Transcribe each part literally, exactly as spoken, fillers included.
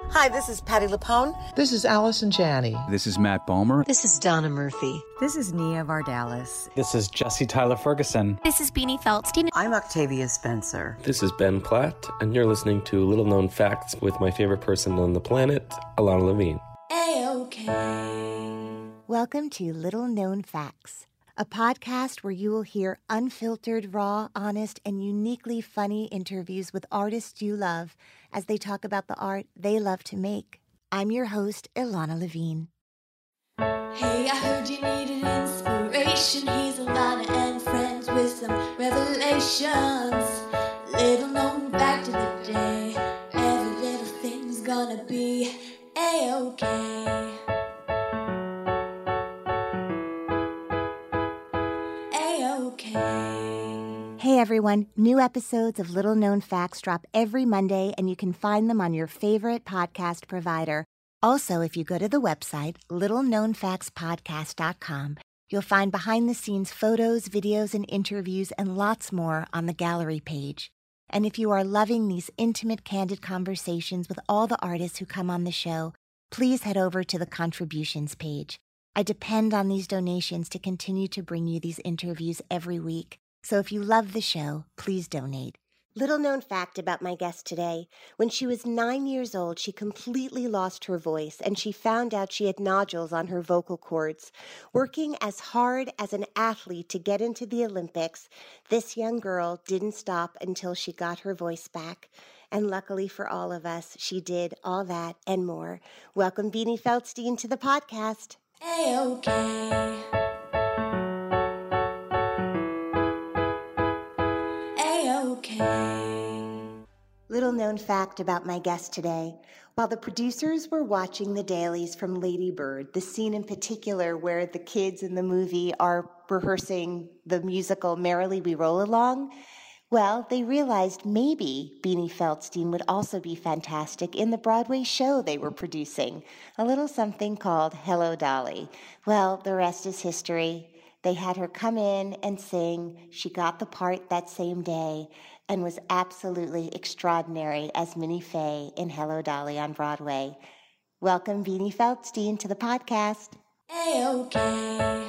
Hi, this is Patti LuPone. This is Allison Janney. This is Matt Bomer. This is Donna Murphy. This is Nia Vardalos. This is Jesse Tyler Ferguson. This is Beanie Feldstein. I'm Octavia Spencer. This is Ben Platt, and you're listening to Little Known Facts with my favorite person on the planet, Alana Levine. A-OK. Welcome to Little Known Facts, a podcast where you will hear unfiltered, raw, honest, and uniquely funny interviews with artists you love as they talk about the art they love to make. I'm your host, Ilana Levine. Hey, I heard you needed inspiration. Here's Ilana and friends with some revelations. Little known fact of the day. Every little thing's gonna be A-OK. Hey everyone, new episodes of Little Known Facts drop every Monday and you can find them on your favorite podcast provider. Also, if you go to the website, little known facts podcast dot com, you'll find behind-the-scenes photos, videos, and interviews and lots more on the gallery page. And if you are loving these intimate, candid conversations with all the artists who come on the show, please head over to the contributions page. I depend on these donations to continue to bring you these interviews every week. So if you love the show, please donate. Little known fact about my guest today. When she was nine years old, she completely lost her voice and she found out she had nodules on her vocal cords. Working as hard as an athlete to get into the Olympics, this young girl didn't stop until she got her voice back. And luckily for all of us, she did all that and more. Welcome, Beanie Feldstein, to the podcast. A-OK. Little known fact about my guest today. While the producers were watching the dailies from Lady Bird, the scene in particular where the kids in the movie are rehearsing the musical Merrily We Roll Along, well, they realized maybe Beanie Feldstein would also be fantastic in the Broadway show they were producing, a little something called Hello, Dolly. Well, the rest is history. They had her come in and sing. She got the part that same day and was absolutely extraordinary as Minnie Fay in Hello, Dolly on Broadway. Welcome, Beanie Feldstein, to the podcast. A-OK.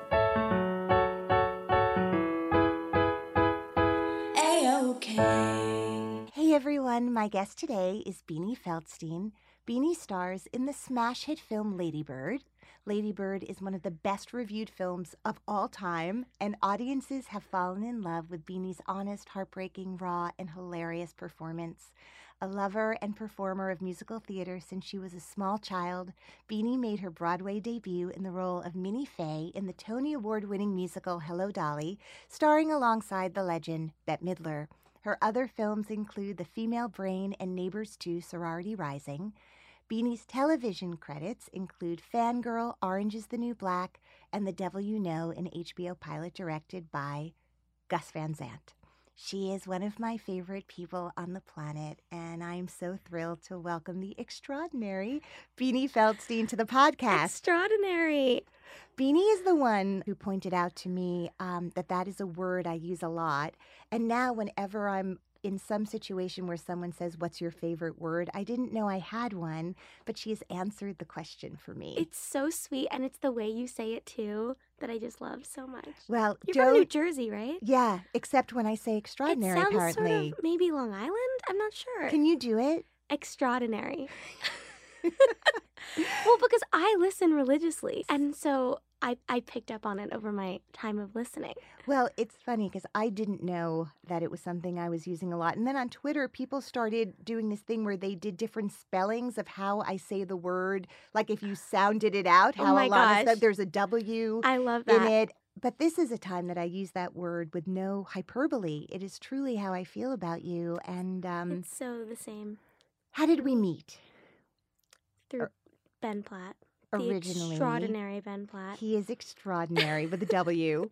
A-OK. Hey everyone, my guest today is Beanie Feldstein. Beanie stars in the smash hit film Lady Bird. Lady Bird is one of the best reviewed films of all time, and audiences have fallen in love with Beanie's honest, heartbreaking, raw, and hilarious performance. A lover and performer of musical theater since she was a small child, Beanie made her Broadway debut in the role of Minnie Fay in the Tony Award-winning musical Hello, Dolly, starring alongside the legend Bette Midler. Her other films include The Female Brain and Neighbors two, Sorority Rising. Beanie's television credits include Fangirl, Orange is the New Black, and The Devil You Know, an H B O pilot directed by Gus Van Sant. She is one of my favorite people on the planet, and I'm so thrilled to welcome the extraordinary Beanie Feldstein to the podcast. Extraordinary. Beanie is the one who pointed out to me um, that that is a word I use a lot, and now whenever I'm in some situation where someone says, what's your favorite word? I didn't know I had one, but she has answered the question for me. It's so sweet, and it's the way you say it, too, that I just love so much. Well, You're Joe, from New Jersey, right? Yeah, except when I say extraordinary, it sounds apparently. Sort of maybe Long Island? I'm not sure. Can you do it? Extraordinary. Well, because I listen religiously, and so I, I picked up on it over my time of listening. Well, it's funny because I didn't know that it was something I was using a lot. And then on Twitter, people started doing this thing where they did different spellings of how I say the word. Like if you sounded it out, how oh my a lot gosh. of there's a W I love that. in it. But this is a time that I use that word with no hyperbole. It is truly how I feel about you. And um, it's so the same. How did we meet? Through or, Ben Platt. Originally. The extraordinary Ben Platt. He is extraordinary with a W.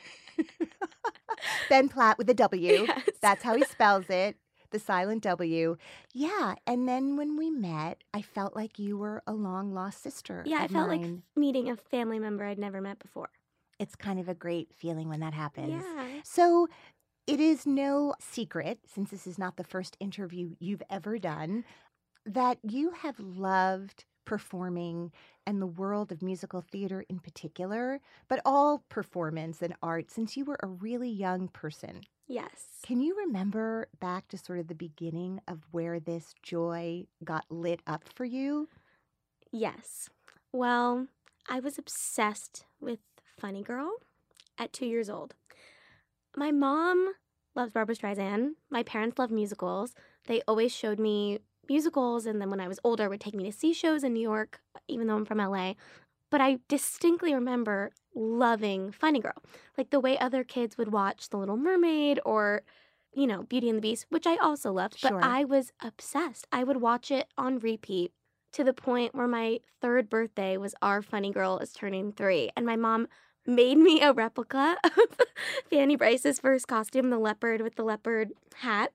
Ben Platt with a W. Yes. That's how he spells it. The silent W. Yeah. And then when we met, I felt like you were a long lost sister. Yeah, I felt mine. like meeting a family member I'd never met before. It's kind of a great feeling when that happens. Yeah. So it is no secret, since this is not the first interview you've ever done, that you have loved performing and the world of musical theater in particular, but all performance and art since you were a really young person. Yes. Can you remember back to sort of the beginning of where this joy got lit up for you? Yes. Well, I was obsessed with Funny Girl at two years old. My mom loves Barbra Streisand. My parents love musicals. They always showed me musicals, and then when I was older, would take me to see shows in New York, even though I'm from L A. But I distinctly remember loving Funny Girl, like the way other kids would watch The Little Mermaid or, you know, Beauty and the Beast, which I also loved. Sure. But I was obsessed. I would watch it on repeat to the point where my third birthday was our Funny Girl is turning three, and my mom made me a replica of Fanny Bryce's first costume, the leopard with the leopard hat,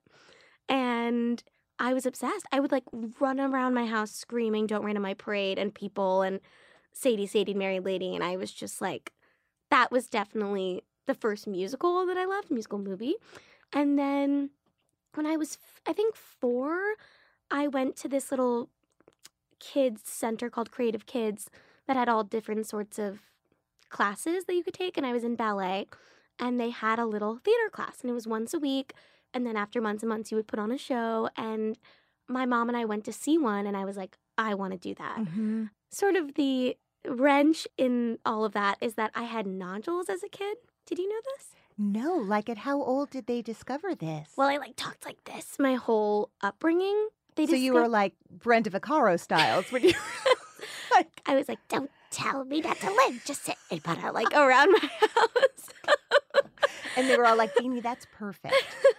and I was obsessed. I would like run around my house screaming, "Don't Rain on My Parade," and people, and Sadie, Sadie, Merry Lady. And I was just like, that was definitely the first musical that I loved, musical movie. And then when I was, I think, four, I went to this little kids center called Creative Kids that had all different sorts of classes that you could take. And I was in ballet, and they had a little theater class, and it was once a week. And then after months and months, you would put on a show. And my mom and I went to see one, and I was like, I want to do that. Mm-hmm. Sort of the wrench in all of that is that I had nodules as a kid. Did you know this? No, like at how old did they discover this? Well, I like talked like this my whole upbringing. They so you were like Brenda Vaccaro styles when you like, I was like, don't tell me not to live, just sit and butter like around my house. And they were all like, Beanie, that's perfect.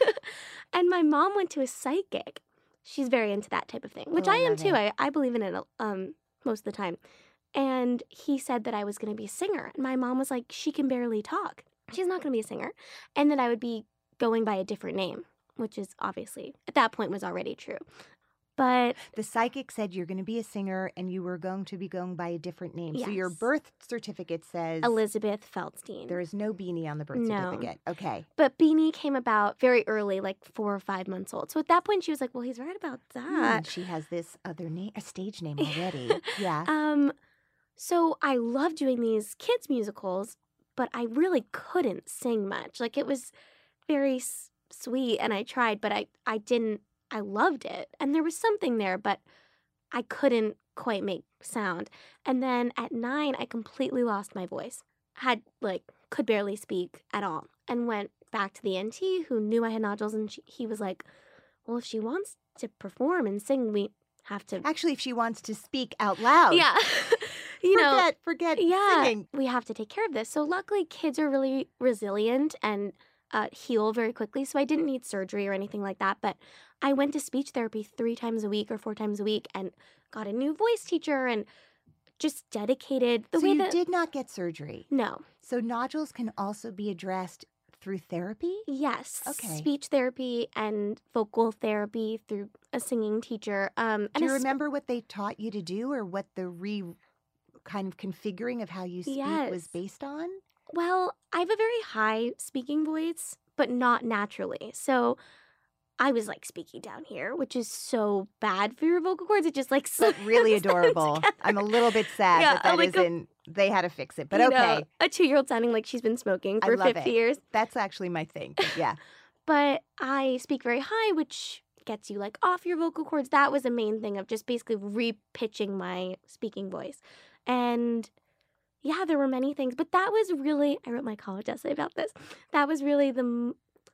And my mom went to a psychic. She's very into that type of thing, which Oh, I I am love too. it. I, I believe in it um, most of the time. And he said that I was going to be a singer. And my mom was like, she can barely talk. She's not going to be a singer. And that I would be going by a different name, which is obviously, at that point, was already true. But The psychic said you're going to be a singer and you were going to be going by a different name. So your Yes. birth certificate says Elizabeth Feldstein. there is no Beanie on the birth No. certificate. Okay. But Beanie came about very early, like four or five months old. So at that point, she was like, well, he's right about Hmm, that. she has this other name, a stage name already. Yeah. Um, so I loved doing these kids musicals, but I really couldn't sing much. Like it was very s- sweet, and I tried, but I I didn't. I loved it, and there was something there, but I couldn't quite make sound. And then at nine, I completely lost my voice. Had like could barely speak at all, and went back to the N T who knew I had nodules, and she, he was like, "Well, if she wants to perform and sing, we have to." Actually, if she wants to speak out loud. Yeah. You know, forget, forget yeah, singing. we have to take care of this. So luckily, kids are really resilient and uh, heal very quickly. So I didn't need surgery or anything like that. But I went to speech therapy three times a week or four times a week and got a new voice teacher and just dedicated the so way you that. did not get surgery. No. So nodules can also be addressed through therapy? Yes. Okay. Speech therapy and vocal therapy through a singing teacher. Um, and Do you a sp- remember what they taught you to do or what the re kind of configuring of how you speak Yes. was based on? Well, I have a very high speaking voice, but not naturally. So I was like speaking down here, which is so bad for your vocal cords. It just like But really slams them adorable. together. I'm a little bit sad Yeah, that that like a- isn't, they had to fix it. But You okay, know, a two-year-old sounding like she's been smoking I for love fifty it. years. that's actually my thing. Yeah. But I speak very high, which gets you like off your vocal cords. That was a main thing of just basically repitching my speaking voice. And yeah, there were many things, but that was really, I wrote my college essay about this. That was really the m-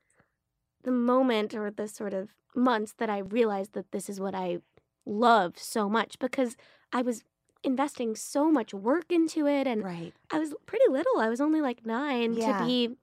the moment or the sort of months that I realized that this is what I love so much, because I was investing so much work into it, and Right. I was pretty little. I was only like nine Yeah. to be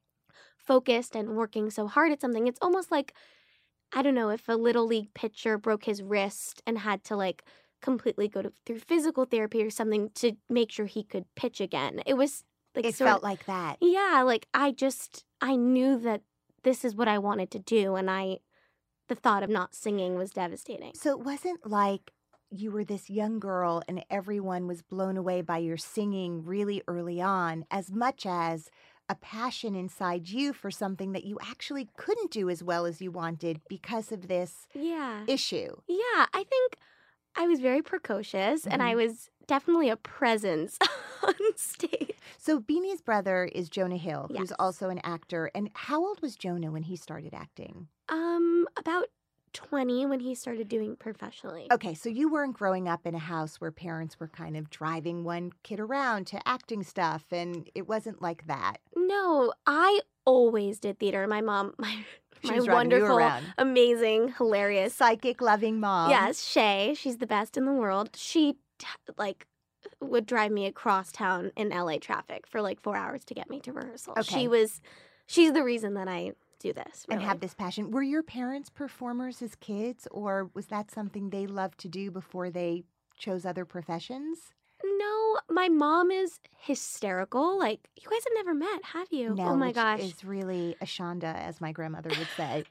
focused and working so hard at something. It's almost like, I don't know, if a little league pitcher broke his wrist and had to like completely go to, through physical therapy or something to make sure he could pitch again. It was like It sort felt of, like that. yeah, like I just, I knew that this is what I wanted to do, and I, the thought of not singing was devastating. So it wasn't like you were this young girl and everyone was blown away by your singing really early on, as much as, a passion inside you for something that you actually couldn't do as well as you wanted because of this Yeah. issue. Yeah, I think I was very precocious and I Mhm. was definitely a presence on stage. So Beanie's brother is Jonah Hill, who's Yes. also an actor. And how old was Jonah when he started acting? Um, about twenty when he started doing professionally. Okay, so you weren't growing up in a house where parents were kind of driving one kid around to acting stuff, and it wasn't like that. No, I always did theater. My mom, my She my was driving you wonderful, around. amazing, hilarious, Psychic, loving mom. yes, Shay. She's the best in the world. She t- like would drive me across town in L A traffic for like four hours to get me to rehearsal. Okay. She was, she's the reason that I do this. And really. have this passion. Were your parents performers as kids, or was that something they loved to do before they chose other professions? No, my mom is hysterical. Like, you guys have never met, have you? No, oh my which gosh. is really a Shonda, as my grandmother would say.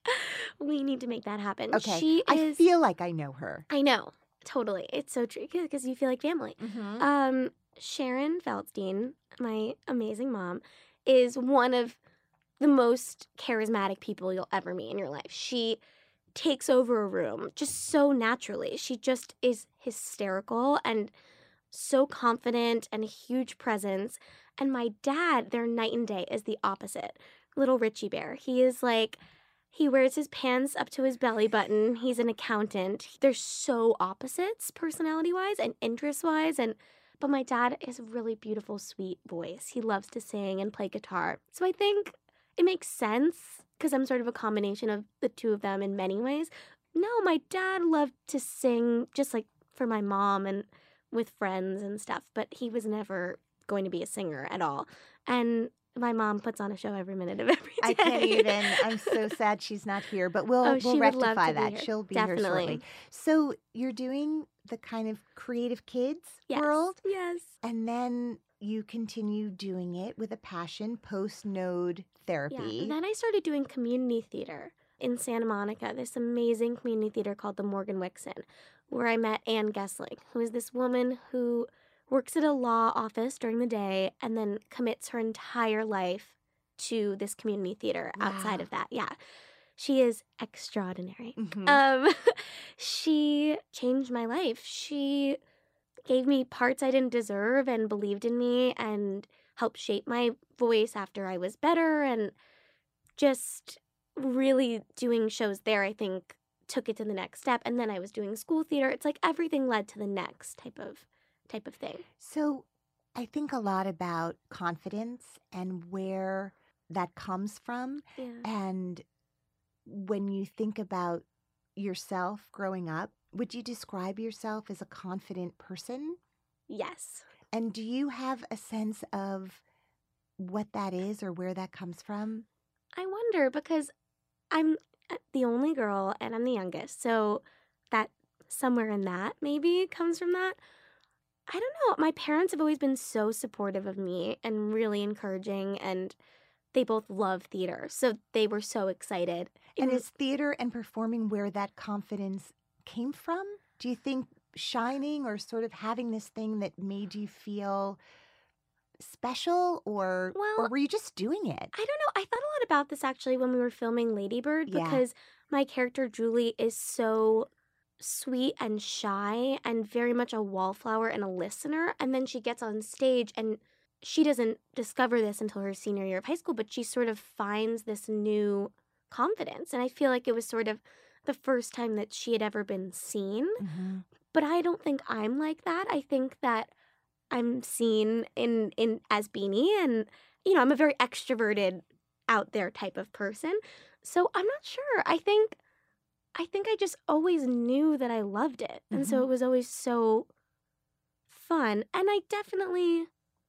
We need to make that happen. Okay, She I is. feel like I know her. I know. Totally. It's so true because you feel like family. Mm-hmm. Um, Sharon Feldstein, my amazing mom, is one of the most charismatic people you'll ever meet in your life. She takes over a room just so naturally. She just is hysterical and so confident and a huge presence. And my dad, their night and day, is the opposite. Little Richie Bear. He is like, he wears his pants up to his belly button. He's an accountant. They're so opposites personality-wise and interest-wise. And but my dad has a really beautiful, sweet voice. He loves to sing and play guitar. So I think it makes sense because I'm sort of a combination of the two of them in many ways. No, my dad loved to sing just like for my mom and with friends and stuff, but he was never going to be a singer at all. And my mom puts on a show every minute of every day. I can't even. I'm so sad she's not here, but we'll Oh, we'll she would love rectify to be that. here. She'll be here Definitely. shortly. So you're doing the kind of creative kids Yes. world, Yes. and then you continue doing it with a passion post node therapy. Yeah. Then I started doing community theater in Santa Monica, this amazing community theater called the Morgan Wixon, where I met Ann Gessling, who is this woman who works at a law office during the day and then commits her entire life to this community theater outside Wow. of that. Yeah. She is extraordinary. Mhm. Um, she changed my life. She gave me parts I didn't deserve and believed in me and helped shape my voice after I was better, and just really doing shows there, I think, took it to the next step. And then I was doing school theater. It's like everything led to the next type of type of thing. So I think a lot about confidence and where that comes from. Yeah. And when you think about yourself growing up, would you describe yourself as a confident person? Yes. And do you have a sense of what that is or where that comes from? I wonder because I'm uh, the only girl and I'm the youngest. So that somewhere in that maybe comes from that. I don't know. My parents have always been so supportive of me and really encouraging, and they both love theater. So they were so excited. And Even- is theater and performing where that confidence came from? Do you think shining or sort of having this thing that made you feel special, or Well, or were you just doing it? I don't know. I thought a lot about this actually when we were filming Lady Bird Yeah. because my character Julie is so sweet and shy and very much a wallflower and a listener. And then she gets on stage and she doesn't discover this until her senior year of high school, but she sort of finds this new confidence. And I feel like it was sort of the first time that she had ever been seen. Mm-hmm. But I don't think I'm like that. I think that I'm seen in in as Beanie, and you know, I'm a very extroverted, out there type of person. So I'm not sure. I think I think I just always knew that I loved it. And so Mhm. it was always so fun. And I definitely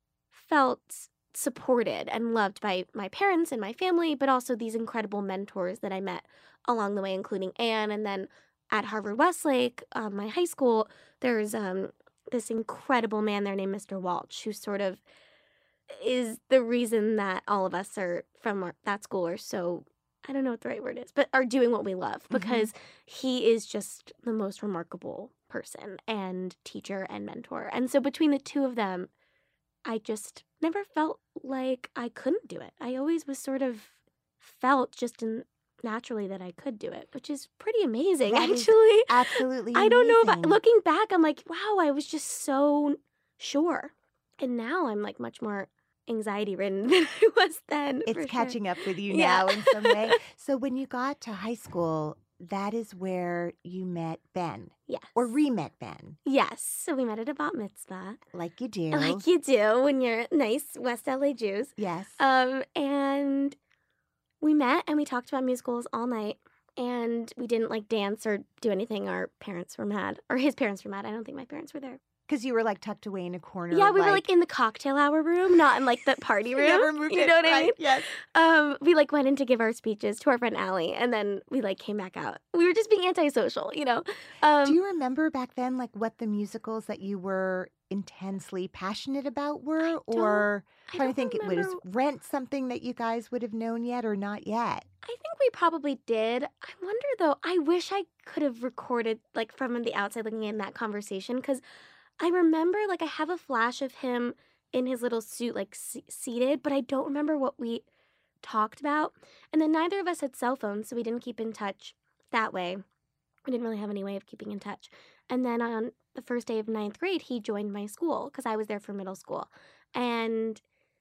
felt supported and loved by my parents and my family, but also these incredible mentors that I met along the way, including Anne. And then at Harvard Westlake, um, my high school, there's um, this incredible man there named Mister Walsh, who sort of is the reason that all of us are from our, that school are so, I don't know what the right word is, but are doing what we love, because he is just the most remarkable person and teacher and mentor. And so between the two of them, I just never felt like I couldn't do it. I always was sort of felt just in, naturally that I could do it, which is pretty amazing, That is actually. absolutely I don't know if I, amazing. looking back, I'm like, wow, I was just so sure. And now I'm like much more anxiety ridden than I was then. It's for catching sure. up with you Yeah. now in some way. So when you got to high school, that is where you met Ben Yes. or re-met Ben, Yes. So we met at a bat mitzvah, like you do. like you do when you're nice West L A Jews. Yes. Um, and we met and we talked about musicals all night. And we didn't like dance or do anything. Our parents were mad, or his parents were mad. I don't think my parents were there. Because you were like tucked away in a corner. Yeah, we were like in the cocktail hour room, not in like the party room. Never moved you it, know what I right, mean? Yes. Um, we like went in to give our speeches to our friend Allie, and then we like came back out. We were just being antisocial, you know. Um, Do you remember back then, like what the musicals that you were intensely passionate about were, or I trying to don't think, it was remember- Rent something that you guys would have known yet, or not yet? I think we probably did. I wonder though. I wish I could have recorded like from the outside looking in that conversation, because I remember like I have a flash of him in his little suit, like se- seated, but I don't remember what we talked about. And then neither of us had cell phones, so we didn't keep in touch that way. We didn't really have any way of keeping in touch. And then on the first day of ninth grade, he joined my school because I was there for middle school. And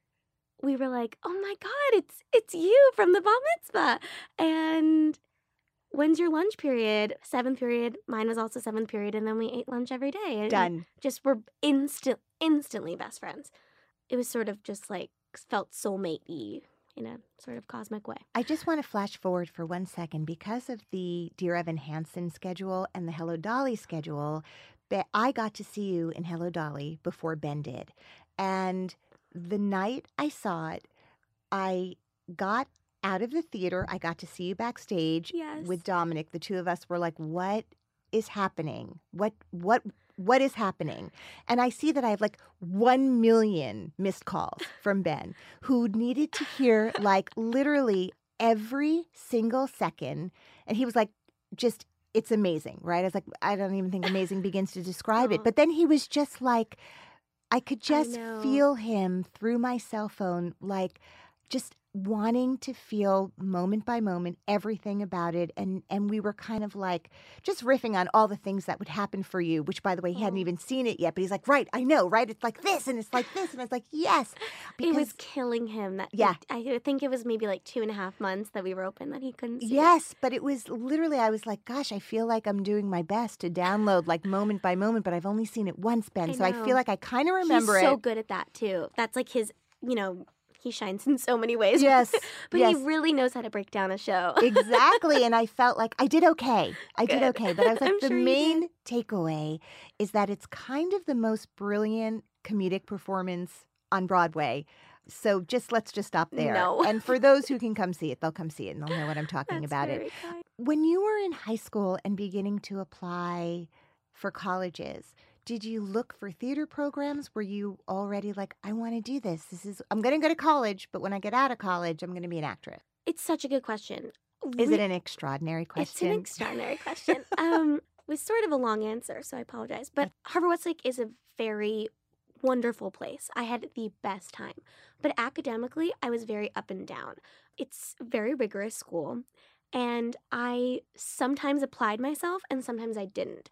we were like, oh my God, it's it's you from the bar mitzvah. And when's your lunch period? Seventh period. Mine was also seventh period. And then we ate lunch every day. And Done. Just were instant, instantly best friends. It was sort of just like felt soulmate-y in a sort of cosmic way. I just want to flash forward for one second. Because of the Dear Evan Hansen schedule and the Hello Dolly schedule, Be- I got to see you in Hello Dolly before Ben did. And the night I saw it, I got out of the theater. I got to see you backstage Yes. with Dominic. The two of us were like, what is happening? What, what, what is happening? And I see that I have like one million missed calls from Ben, who needed to hear like literally every single second. And he was like, just, it's amazing, right? I was like, I don't even think amazing begins to describe it. Aw. But then he was just like, I could just know. feel him through my cell phone, like just wanting to feel moment by moment everything about it. And and we were kind of like just riffing on all the things that would happen for you, which, by the way, he hadn't Oh. even seen it yet. But he's like, right, I know, right? It's like this and it's like this. And I was like, yes. It was Because, killing him. That Yeah. I think it was maybe like two and a half months that we were open that he couldn't see it. yes, but it was literally, I was like, gosh, I feel like I'm doing my best to download like moment by moment, but I've only seen it once, Ben. I so I know. feel like I kind of remember He's so it. good at that too. That's like his, you know, he shines in so many ways. Yes, but yes. he really knows how to break down a show. Exactly. And I felt like I did okay. I did Good. okay. But I was like, I'm the sure you main takeaway is that it's kind of the most brilliant comedic performance on Broadway. So just let's just stop there. No. And for those who can come see it, they'll come see it and they'll know what I'm talking That's about it. very kind. When you were in high school and beginning to apply for colleges, did you look for theater programs? Were you already like, I want to do this? This is, I'm going to go to college, but when I get out of college, I'm going to be an actress. It's such a good question. Is Re- it an extraordinary It's question? an extraordinary question. Um, it was sort of a long answer, so I apologize. But Harvard Westlake is a very wonderful place. I had the best time. But academically, I was very up and down. It's a very rigorous school. And I sometimes applied myself and sometimes I didn't.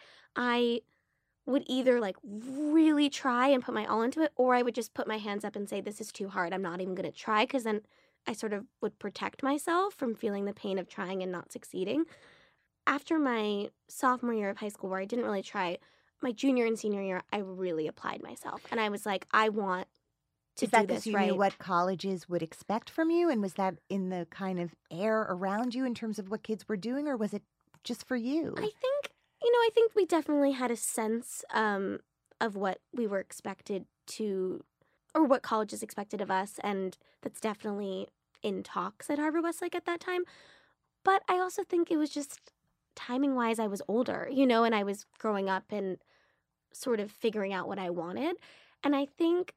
I would either like really try and put my all into it, or I would just put my hands up and say, this is too hard. I'm not even going to try, because then I sort of would protect myself from feeling the pain of trying and not succeeding. After my sophomore year of high school, where I didn't really try, my junior and senior year, I really applied myself. And I was like, I want to Is that do because this you right. knew what colleges would expect from you? And was that in the kind of air around you in terms of what kids were doing? Or was it just for you? I think, you know, I think we definitely had a sense um, of what we were expected to, or what colleges expected of us. And that's definitely in talks at Harvard Westlake at that time. But I also think it was just timing wise, I was older, you know, and I was growing up and sort of figuring out what I wanted. And I think,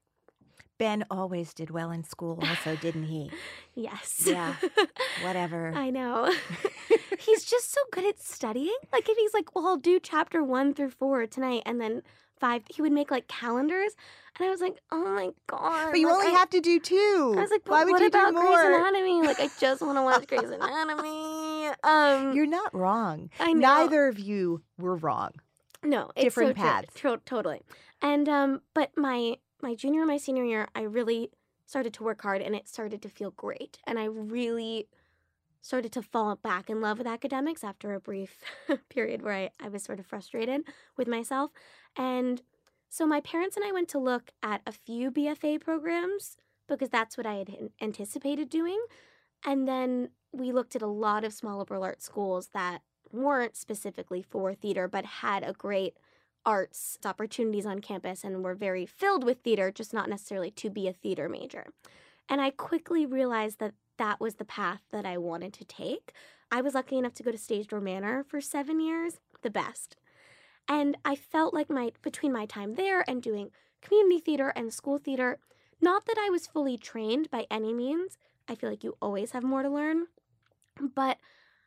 Ben always did well in school also, didn't he? yes. Yeah. Whatever. I know. He's just so good at studying. Like if he's like, well, I'll do chapter one through four tonight, and then five. He would make like calendars, and I was like, oh my god! But you like, only I, have to do two. I was like, but why would what you about do Grey's more? Anatomy? Like, I just want to watch Grey's Anatomy. Um, You're not wrong. I know. Neither of you were wrong. No, it's Different so paths. True, tro- totally. And um, but my my junior and my senior year, I really started to work hard, and it started to feel great. And I really started to fall back in love with academics after a brief period where I, I was sort of frustrated with myself. And so my parents and I went to look at a few B F A programs because that's what I had an- anticipated doing. And then we looked at a lot of small liberal arts schools that weren't specifically for theater, but had a great arts opportunities on campus and were very filled with theater, just not necessarily to be a theater major. And I quickly realized that that was the path that I wanted to take. I was lucky enough to go to Stage Door Manor for seven years, the best. And I felt like my between my time there and doing community theater and school theater, not that I was fully trained by any means. I feel like you always have more to learn. But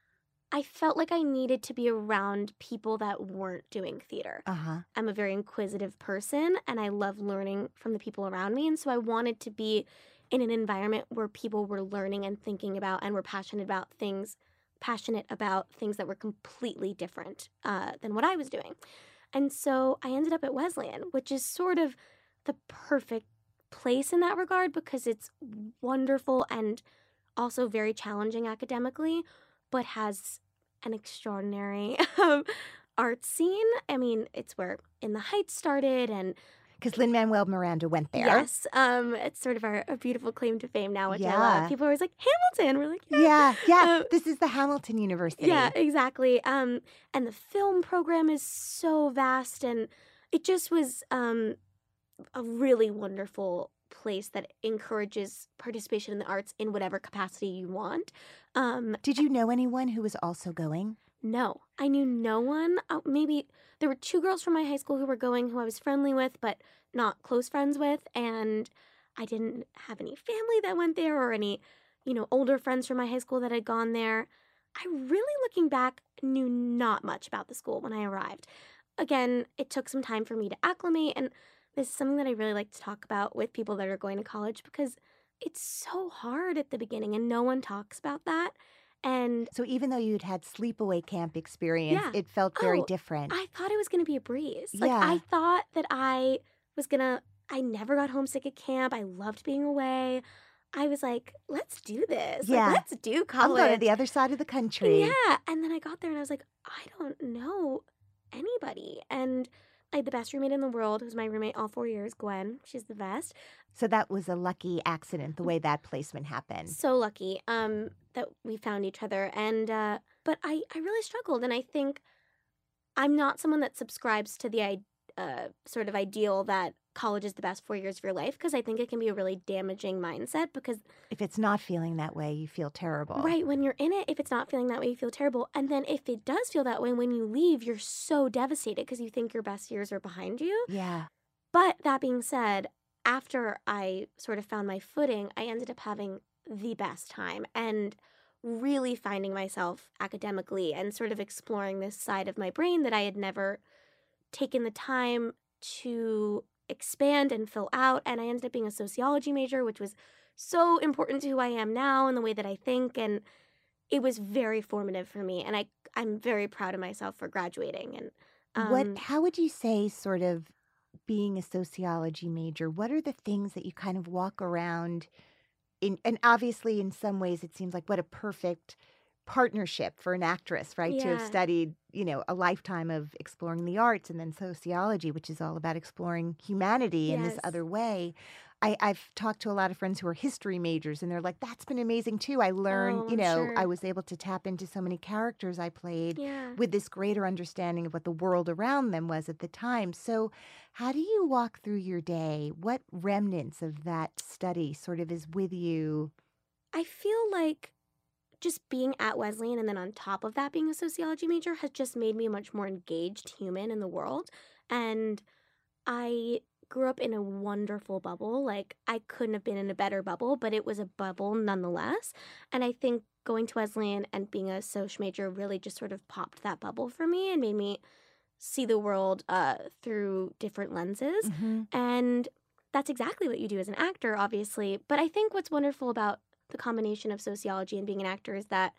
I felt like I needed to be around people that weren't doing theater. Uh-huh. I'm a very inquisitive person, and I love learning from the people around me. And so I wanted to be in an environment where people were learning and thinking about and were passionate about things, passionate about things that were completely different uh, than what I was doing. And so I ended up at Wesleyan, which is sort of the perfect place in that regard because it's wonderful and also very challenging academically, but has an extraordinary um, art scene. I mean, it's where In the Heights started, and Because Lin-Manuel Miranda went there. yes, um, it's sort of our a beautiful claim to fame now, which I Yeah. love. People are always like, Hamilton. We're like, yeah. Yeah, yeah. Um, this is the Hamilton University. Yeah, exactly. Um, and the film program is so vast, and it just was um, a really wonderful place that encourages participation in the arts in whatever capacity you want. Um, Did you know anyone who was also going? no, I knew no one. Uh, maybe there were two girls from my high school who were going who I was friendly with, but not close friends with. And I didn't have any family that went there or any, you know, older friends from my high school that had gone there. I really, looking back, knew not much about the school when I arrived. Again, it took some time for me to acclimate. And this is something that I really like to talk about with people that are going to college because it's so hard at the beginning and no one talks about that. And So even though you'd had sleepaway camp experience, Yeah. it felt very Oh, different. I thought it was going to be a breeze. Like, Yeah. I thought that I was going to, I never got homesick at camp. I loved being away. I was like, let's do this. Yeah. Like, let's do I'm college. going to the other side of the country. Yeah. And then I got there and I was like, I don't know anybody. And I had the best roommate in the world, who was my roommate all four years, Gwen. She's the best. So that was a lucky accident, the way that placement happened. So lucky um, that we found each other. And, uh, but I, I really struggled. And I think I'm not someone that subscribes to the i- uh, sort of ideal that college is the best four years of your life because I think it can be a really damaging mindset because If it's not feeling that way, you feel terrible. right when you're in it, if it's not feeling that way, you feel terrible. And then if it does feel that way, when you leave, you're so devastated because you think your best years are behind you. Yeah. But that being said, after I sort of found my footing, I ended up having the best time and really finding myself academically and sort of exploring this side of my brain that I had never taken the time to expand and fill out. And I ended up being a sociology major, which was so important to who I am now and the way that I think. And it was very formative for me. And I, I'm very proud of myself for graduating. And um, What? How would you say, sort of, being a sociology major, what are the things that you kind of walk around in? And obviously, in some ways, it seems like what a perfect partnership for an actress, right? To have Yeah. studied, you know, a lifetime of exploring the arts and then sociology, which is all about exploring humanity in this Yes. other way. I, I've talked to a lot of friends who are history majors, and they're like, that's been amazing too. I learned, Oh, you I'm know, sure. I was able to tap into so many characters I played yeah. with this greater understanding of what the world around them was at the time. So, how do you walk through your day? What remnants of that study sort of is with you? I feel like just being at Wesleyan and then on top of that being a sociology major has just made me a much more engaged human in the world. And I grew up in a wonderful bubble. Like, I couldn't have been in a better bubble, but it was a bubble nonetheless. And I think going to Wesleyan and being a soc major really just sort of popped that bubble for me and made me see the world uh, through different lenses. Mm-hmm. And that's exactly what you do as an actor, obviously. But I think what's wonderful about the combination of sociology and being an actor is that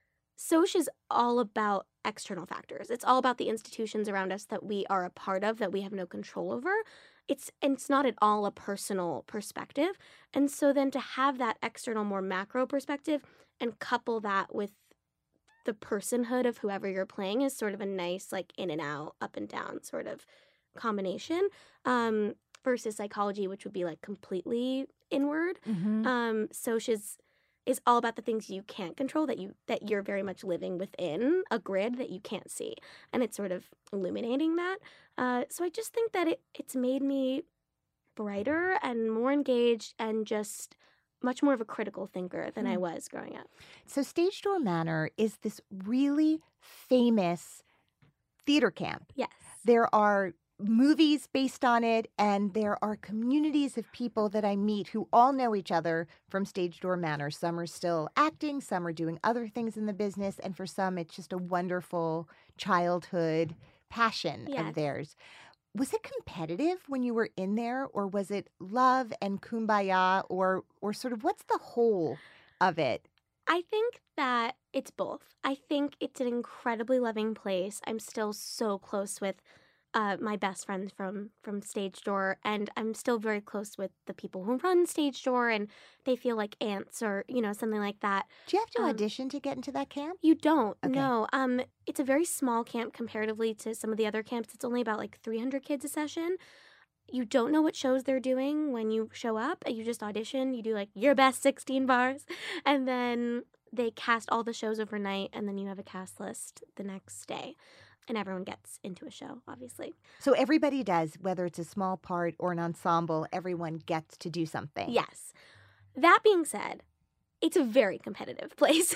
Soch is all about external factors. It's all about the institutions around us that we are a part of, that we have no control over. It's and it's not at all a personal perspective. And so then to have that external, more macro perspective and couple that with the personhood of whoever you're playing is sort of a nice, like, in and out, up and down sort of combination. Um, versus psychology, which would be like completely inward. Mm-hmm. Um, Soch is is all about the things you can't control, that you that you're very much living within a grid that you can't see, and it's sort of illuminating that. Uh, so I just think that it it's made me brighter and more engaged and just much more of a critical thinker than Hmm. I was growing up. So Stage Door Manor is this really famous theater camp. Yes. There are movies based on it, and there are communities of people that I meet who all know each other from Stage Door Manor. Some are still acting, some are doing other things in the business, and for some it's just a wonderful childhood passion Yes. of theirs. Was it competitive when you were in there, or was it love and kumbaya, or or sort of what's the whole of it? I think that it's both. I think it's an incredibly loving place. I'm still so close with uh, my best friends from from Stage Door, and I'm still very close with the people who run Stage Door, and they feel like aunts or, you know, something like that. Do you have to Um, audition to get into that camp? You don't. Okay. No. Um, it's a very small camp comparatively to some of the other camps. It's only about like three hundred kids a session. You don't know what shows they're doing when you show up. You just audition. You do like your best sixteen bars, and then they cast all the shows overnight, and then you have a cast list the next day, and everyone gets into a show, obviously. So everybody does, whether it's a small part or an ensemble, everyone gets to do something. Yes. That being said, it's a very competitive place.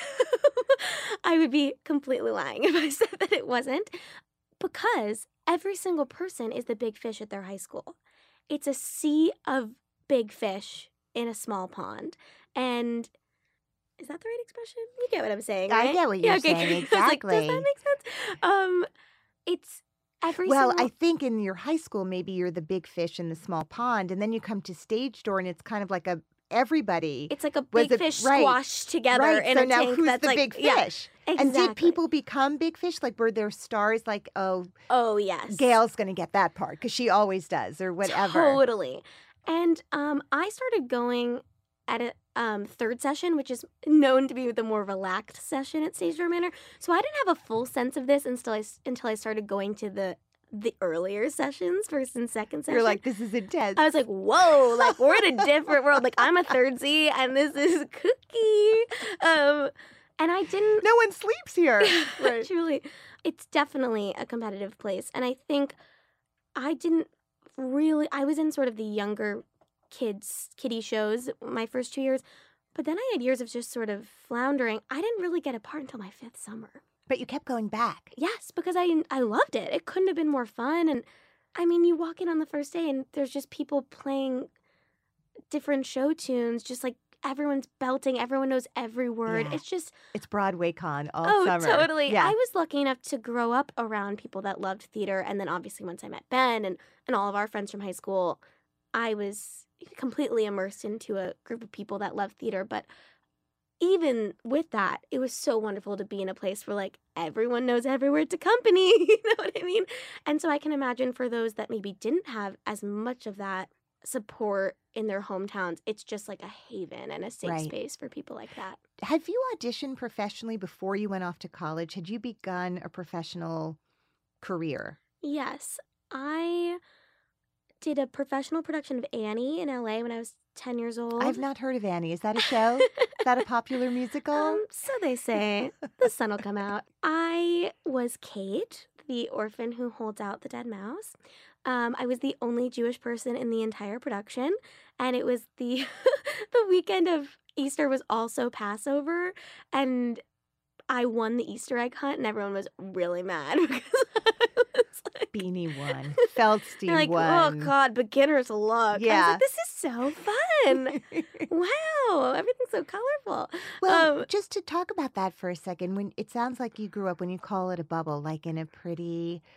I would be completely lying if I said that it wasn't, because every single person is the big fish at their high school. It's a sea of big fish in a small pond. And is that the right expression? You get what I'm saying, I right? get what you're okay, saying, good. I was like, exactly. does that make sense? Um, it's every Well, single... I think in your high school, maybe you're the big fish in the small pond, and then you come to Stage Door, and it's kind of like a everybody. It's like a was big it- fish right, squashed together right. in So a now tank who's that's the like... big yeah, fish? And did exactly. people become big fish? Like, were there stars like, oh, Oh, yes. Gail's going to get that part because she always does, or whatever? Totally. And um, I started going at a um, third session, which is known to be the more relaxed session at Stage Door Manor. So I didn't have a full sense of this until I, until I started going to the the earlier sessions, first and second session. You're like, this is intense. I was like, whoa, like we're in a different world. Like I'm a third Z and this is Cookie. Um, and I didn't... no one sleeps here. Right. Truly. It's definitely a competitive place. And I think I didn't really... I was in sort of the younger kids, kiddie shows my first two years. But then I had years of just sort of floundering. I didn't really get a part until my fifth summer. But you kept going back. Yes, because I I loved it. It couldn't have been more fun. And I mean, you walk in on the first day and there's just people playing different show tunes, just like everyone's belting. Everyone knows every word. Yeah. It's just... It's Broadway Con all Oh, summer. totally. Yeah. I was lucky enough to grow up around people that loved theater. And then obviously once I met Ben and, and all of our friends from high school, I was completely immersed into a group of people that loved theater. But even with that, it was so wonderful to be in a place where like everyone knows every word to company. You know what I mean? And so I can imagine for those that maybe didn't have as much of that support in their hometowns, it's just like a haven and a safe Right. space for people like that. Have you auditioned professionally before you went off to college? Had you begun a professional career? Yes, I did a professional production of Annie in L A when I was ten years old. I've not heard of Annie. Is that a show? Is that a popular musical? Um, so they say. The sun will come out. I was Kate, the orphan who holds out the dead mouse. Um, I was the only Jewish person in the entire production, and it was the the weekend of Easter was also Passover, and I won the Easter egg hunt, and everyone was really mad because I was like, Beanie won. Feldstein they're like, won. oh God, beginner's luck. I was Yeah. like, this is so fun. Wow, everything's so colorful. Well, Um, just to talk about that for a second, when it sounds like you grew up, when you call it a bubble, like in a pretty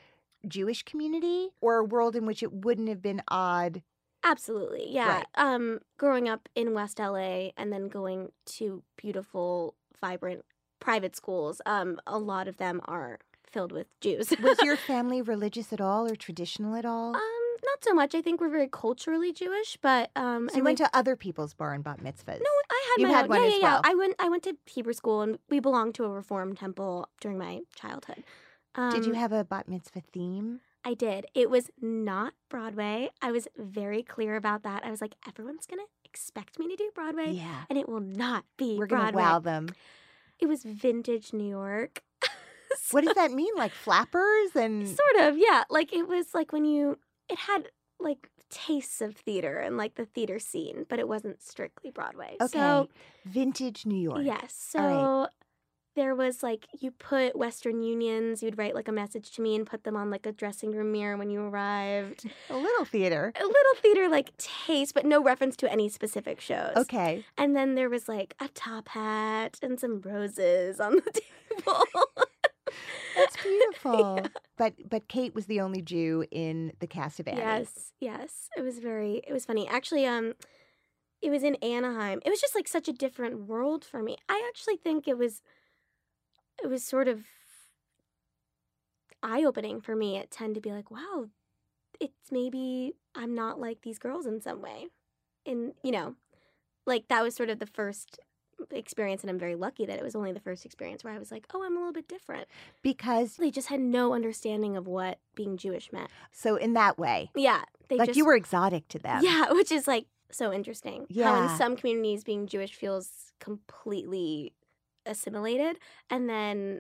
Jewish community, or a world in which it wouldn't have been odd? Absolutely, yeah. Right. Um, growing up in West L A and then going to beautiful, vibrant private schools, um, a lot of them are filled with Jews. Was your family religious at all or traditional at all? um, not so much. I think we're very culturally Jewish, but um, so you and went we- to other people's bar and bat mitzvahs? No, I had You my had own. one yeah, as yeah, yeah. well. I went. I went to Hebrew school, and we belonged to a Reformed temple during my childhood. Um, Did you have a bat mitzvah theme? I did. It was not Broadway. I was very clear about that. I was like, everyone's gonna expect me to do Broadway, Yeah. and it will not be We're going to Broadway. wow them. It was vintage New York. What does that mean? Like flappers and... Sort of, yeah. Like it was like when you. It had like tastes of theater and like the theater scene, but it wasn't strictly Broadway. Okay. So Vintage New York. yes. So. All right. There was like, you put Western Unions, you'd write like a message to me and put them on like a dressing room mirror when you arrived. A little theater. A little theater like taste, but no reference to any specific shows. Okay. And then there was like a top hat and some roses on the table. That's beautiful. But but Kate was the only Jew in the cast of Annie. Yes, yes. It was very, it was funny. Actually, um, it was in Anaheim. It was just like such a different world for me. I actually think it was, it was sort of eye-opening for me at ten to be like, wow, it's maybe I'm not like these girls in some way. And, you know, like that was sort of the first experience, and I'm very lucky that it was only the first experience where I was like, oh, I'm a little bit different. Because, They just had no understanding of what being Jewish meant. so in that way, Yeah. They like just, you were exotic to them. Yeah, which is like so interesting. How Yeah. in some communities being Jewish feels completely assimilated, and then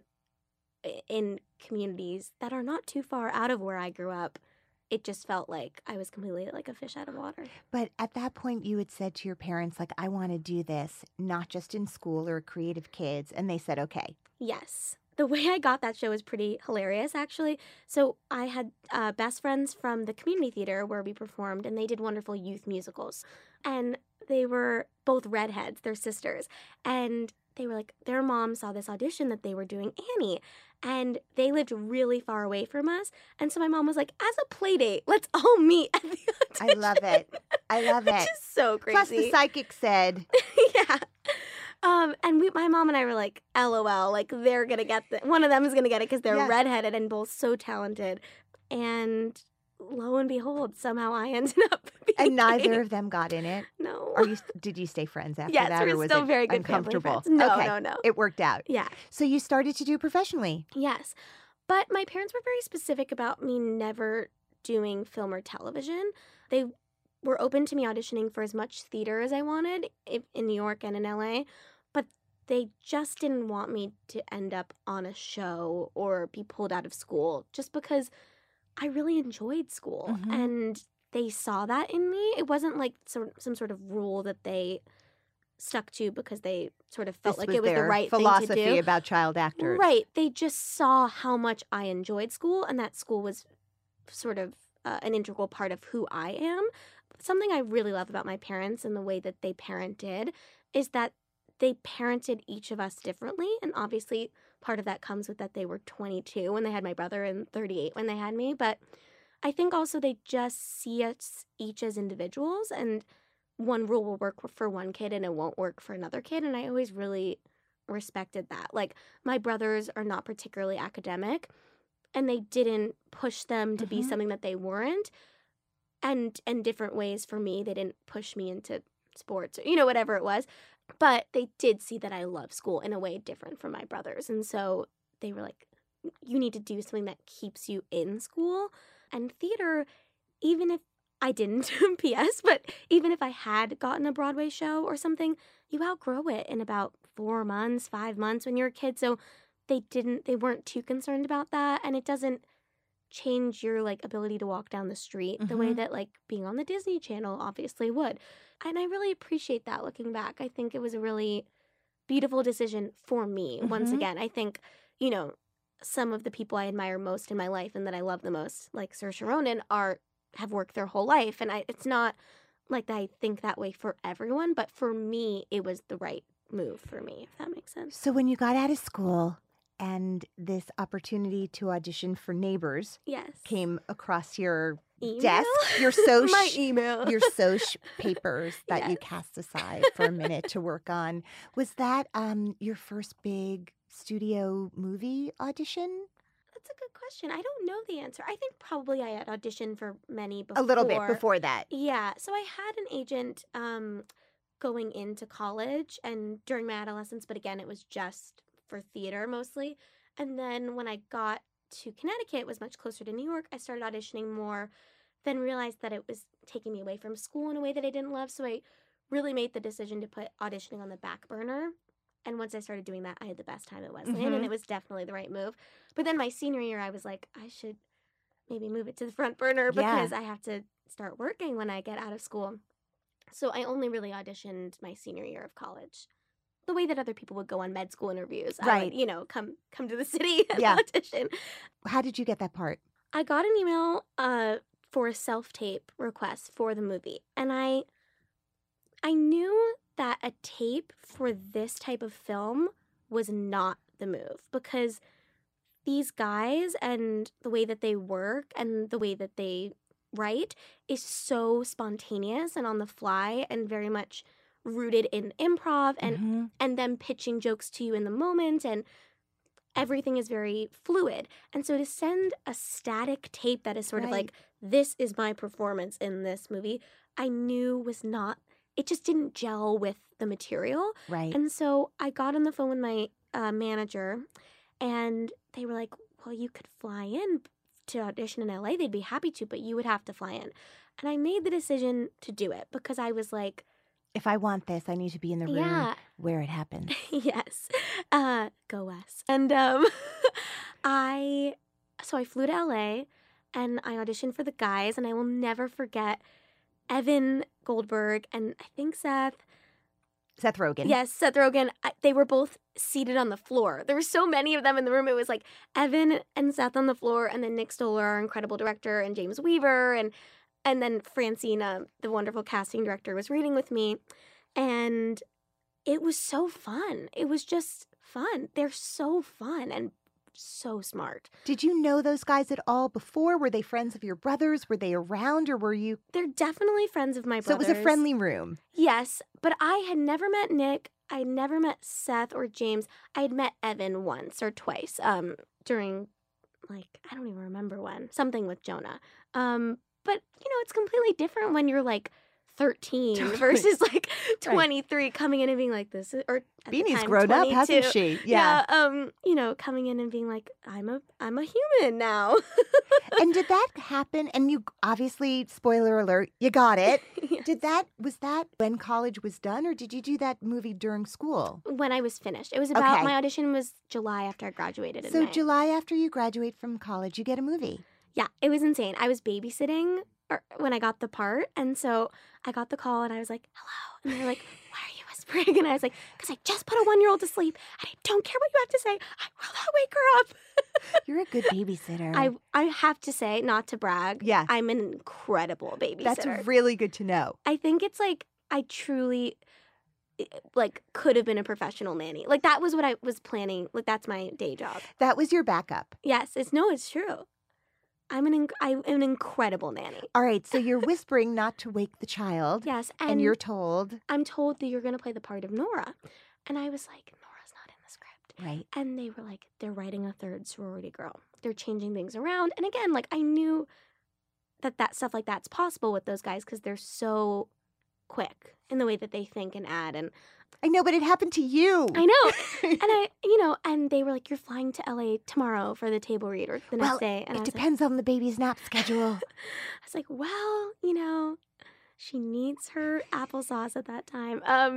i- in communities that are not too far out of where I grew up, it just felt like I was completely like a fish out of water. But at that point, you had said to your parents, like, I want to do this, not just in school or creative kids. And they said, okay. Yes. The way I got that show was pretty hilarious, actually. So I had uh, best friends from the community theater where we performed, and they did wonderful youth musicals. And they were both redheads, they're sisters. And they were like, their mom saw this audition that they were doing Annie. And they lived really far away from us. And so my mom was like, as a play date, let's all meet at the audition. I love it. I love Which it. is so crazy. Plus, the psychic said, yeah. Um, and we, my mom and I were like, LOL, like they're gonna get the one of them is gonna get it because they're Yes. redheaded and both so talented. And lo and behold, somehow I ended up being and neither of them got in it. no. Are you? Did you stay friends after yes, that, we're or was still it very good family uncomfortable? friends. No, okay. no, no. It worked out. Yeah. So you started to do professionally. Yes. But my parents were very specific about me never doing film or television. They were open to me auditioning for as much theater as I wanted if, in New York and in L A, but they just didn't want me to end up on a show or be pulled out of school just because I really enjoyed school. Mhm. And they saw that in me. It wasn't like some, some sort of rule that they stuck to because they sort of felt This like it was the their right philosophy thing to do. about child actors. Right. They just saw how much I enjoyed school, and that school was sort of uh, an integral part of who I am. Something I really love about my parents and the way that they parented is that they parented each of us differently. And obviously, part of that comes with that they were twenty-two when they had my brother and thirty-eight when they had me. But I think also they just see us each as individuals, and one rule will work for one kid and it won't work for another kid. And I always really respected that. Like, my brothers are not particularly academic, and they didn't push them to be Mhm. something that they weren't. And in different ways for me, they didn't push me into sports or, you know, whatever it was. But they did see that I love school in a way different from my brothers. And so they were like, you need to do something that keeps you in school. And theater, even if I didn't, P S, but even if I had gotten a Broadway show or something, you outgrow it in about four months, five months when you're a kid. So they didn't, they weren't too concerned about that. And it doesn't change your like ability to walk down the street the way Mhm. that like being on the Disney Channel obviously would. And I really appreciate that looking back. I think it was a really beautiful decision for me. Once Mhm. again, I think, you know, some of the people I admire most in my life and that I love the most, like Saoirse Ronan, are have worked their whole life. And I, it's not like I think that way for everyone, but for me, it was the right move for me, if that makes sense. So when you got out of school and this opportunity to audition for Neighbors Yes. came across your Email? desk, your soch, My email. your soch papers that you Yes. cast aside for a minute to work on. Was that um, your first big studio movie audition? That's a good question. I don't know the answer. I think probably I had auditioned for many before. A little bit before that. Yeah. So I had an agent um, going into college and during my adolescence, but again, it was just for theater mostly. And then when I got to Connecticut, it was much closer to New York. I started auditioning more, then realized that it was taking me away from school in a way that I didn't love. So I really made the decision to put auditioning on the back burner. And once I started doing that, I had the best time at Wesleyan, Mhm. and it was definitely the right move. But then my senior year, I was like, I should maybe move it to the front burner Yeah. because I have to start working when I get out of school. So I only really auditioned my senior year of college. The way that other people would go on med school interviews. I Right. would, you know, come come to the city and Yeah. audition. How did you get that part? I got an email uh, for a self-tape request for the movie. And I I knew that a tape for this type of film was not the move because these guys and the way that they work and the way that they write is so spontaneous and on the fly and very much rooted in improv and Mhm. and them pitching jokes to you in the moment and everything is very fluid. And so to send a static tape that is sort of Right. like, this is my performance in this movie, I knew was not, it just didn't gel with the material. Right. And so I got on the phone with my uh, manager and they were like, well, you could fly in to audition in L A. They'd be happy to, but you would have to fly in. And I made the decision to do it because I was like, If I want this, I need to be in the room yeah, where it happens. yes. Uh, go Wes. And um, I, so I flew to L A and I auditioned for the guys, and I will never forget Evan Goldberg and I think Seth. Seth Rogen. Yes, Seth Rogen. I, they were both seated on the floor. There were so many of them in the room. It was like Evan and Seth on the floor, and then Nick Stoller, our incredible director, and James Weaver, and and then Francine, uh, the wonderful casting director, was reading with me, and it was so fun. It was just fun. They're so fun and so smart. Did you know those guys at all before? Were they friends of your brothers? Were they around, or were you? They're definitely friends of my So it brothers. was a friendly room. Yes, but I had never met Nick. I had never met Seth or James. I had met Evan once or twice um, during, like, I don't even remember when. Something with Jonah. Um, but, you know, it's completely different when you're, like, thirteen Totally. versus, like, Right. twenty-three coming in and being like, this is, or at the Beanie's time, grown up, hasn't twenty-two. she? Yeah. Yeah, um, you know, coming in and being like, I'm a, I'm a human now. And did that happen? And you obviously, spoiler alert, you got it. Yeah. Did that, was that when college was done, or did you do that movie during school? When I was finished, it was about Okay. my audition was July after I graduated. In So May. July after you graduate from college, you get a movie. Yeah, it was insane. I was babysitting or, when I got the part, and so I got the call, and I was like, "Hello," and they're like, "Why are you whispering?" And I was like, "Because I just put a one-year-old to sleep, and I don't care what you have to say. I will not wake her up." You're a good babysitter. I I have to say, not to brag, Yeah. I'm an incredible babysitter. That's really good to know. I think it's like I truly eh, like could have been a professional nanny. Like that was what I was planning. Like that's my day job. That was your backup. Yes, it's no, it's true. I'm an inc- I'm an incredible nanny. All right, so you're whispering not to wake the child, Yes, and, and, you're told, I'm told that you're going to play the part of Nora. And I was like, Nora's not in the script. right, And they were like, they're writing a third sorority girl. They're changing things around. And again, like I knew that that stuff like that's possible with those guys because they're so quick in the way that they think and add. And I know, but it happened to you. I know. and I, you know, and they were like, you're flying to L A tomorrow for the table read or the next Well, day. And I it was depends on the baby's nap schedule. Like, I was like, well, you know, she needs her applesauce at that time. Um,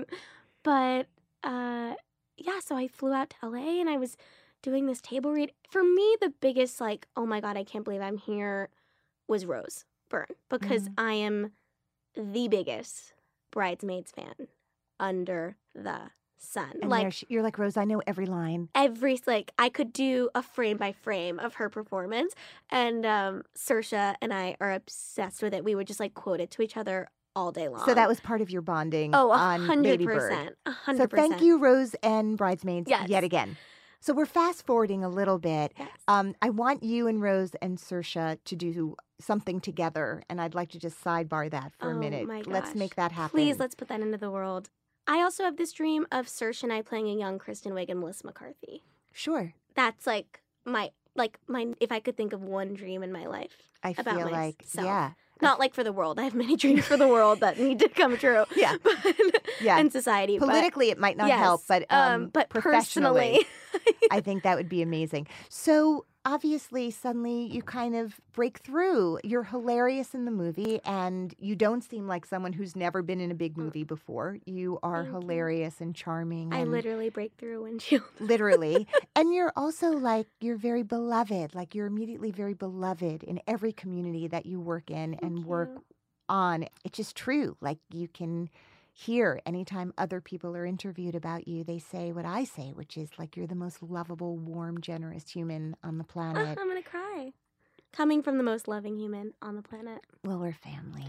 but uh, yeah, so I flew out to L A and I was doing this table read. For me, the biggest like, oh my God, I can't believe I'm here was Rose Byrne because Mm. I am the biggest Bridesmaids fan under the sun. And like there she, you're like, Rose, I know every line. every like I could do a frame by frame of her performance, and um Saoirse and I are obsessed with it. We would just like quote it to each other all day long. So that was part of your bonding oh a on hundred Baby Bird. percent, a So hundred percent. thank you, Rose and Bridesmaids, Yes. yet again. So we're fast forwarding a little bit. Yes. Um, I want you and Rose and Saoirse to do something together, and I'd like to just sidebar that for oh, a minute. My Let's gosh. make that happen. Please, let's put that into the world. I also have this dream of Saoirse and I playing a young Kristen Wiig and Melissa McCarthy. Sure. That's like my like my if I could think of one dream in my life. I about feel like, myself. yeah. Not like for the world. I have many dreams for the world that need to come true. Yeah. But, Yeah. And society. Politically, it might not but, yes, help, but um, um, but professionally, personally, I think that would be amazing. So obviously, suddenly you kind of break through. You're hilarious in the movie, and you don't seem like someone who's never been in a big movie before. You are Thank you. hilarious and charming. I and literally break through a windshield. literally. And you're also like, you're very beloved. Like you're immediately very beloved in every community that you work in and Thank work you. on. It's just true. Like you can hear anytime other people are interviewed about you, they say what I say, which is like you're the most lovable, warm, generous human on the Ah, planet. I'm gonna cry. Coming from the most loving human on the planet. Well, we're family.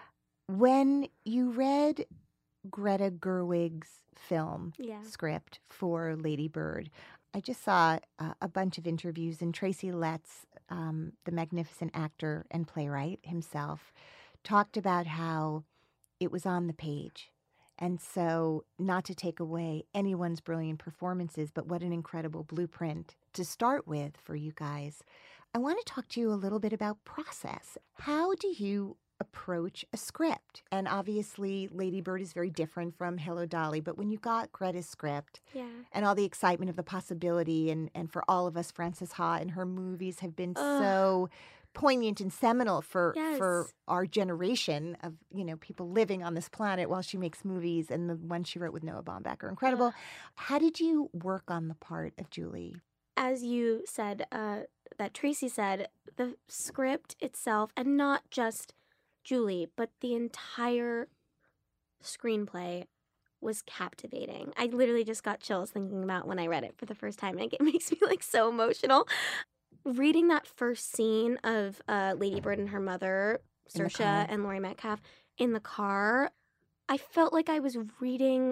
When you read Greta Gerwig's film Yeah. script for Lady Bird, I just saw uh, a bunch of interviews, and Tracy Letts, um, the magnificent actor and playwright himself, talked about how it was on the page. And so, not to take away anyone's brilliant performances, but what an incredible blueprint to start with for you guys. I want to talk to you a little bit about process. How do you approach a script? And obviously, Lady Bird is very different from Hello Dolly, but when you got Greta's script Yeah. and all the excitement of the possibility, and, and for all of us, Frances Ha and her movies have been Ugh. so poignant and seminal for for Yes. our generation of, you know, people living on this planet while she makes movies, and the ones she wrote with Noah Baumbach are incredible. How did you work on the part of Julie? As you said, uh, that Tracy said, the script itself, and not just Julie, but the entire screenplay was captivating. I literally just got chills thinking about when I read it for the first time. Like, it makes me like so emotional. Reading that first scene of uh, Lady Bird and her mother, In the Saoirse car. and Laurie Metcalf, in the car, I felt like I was reading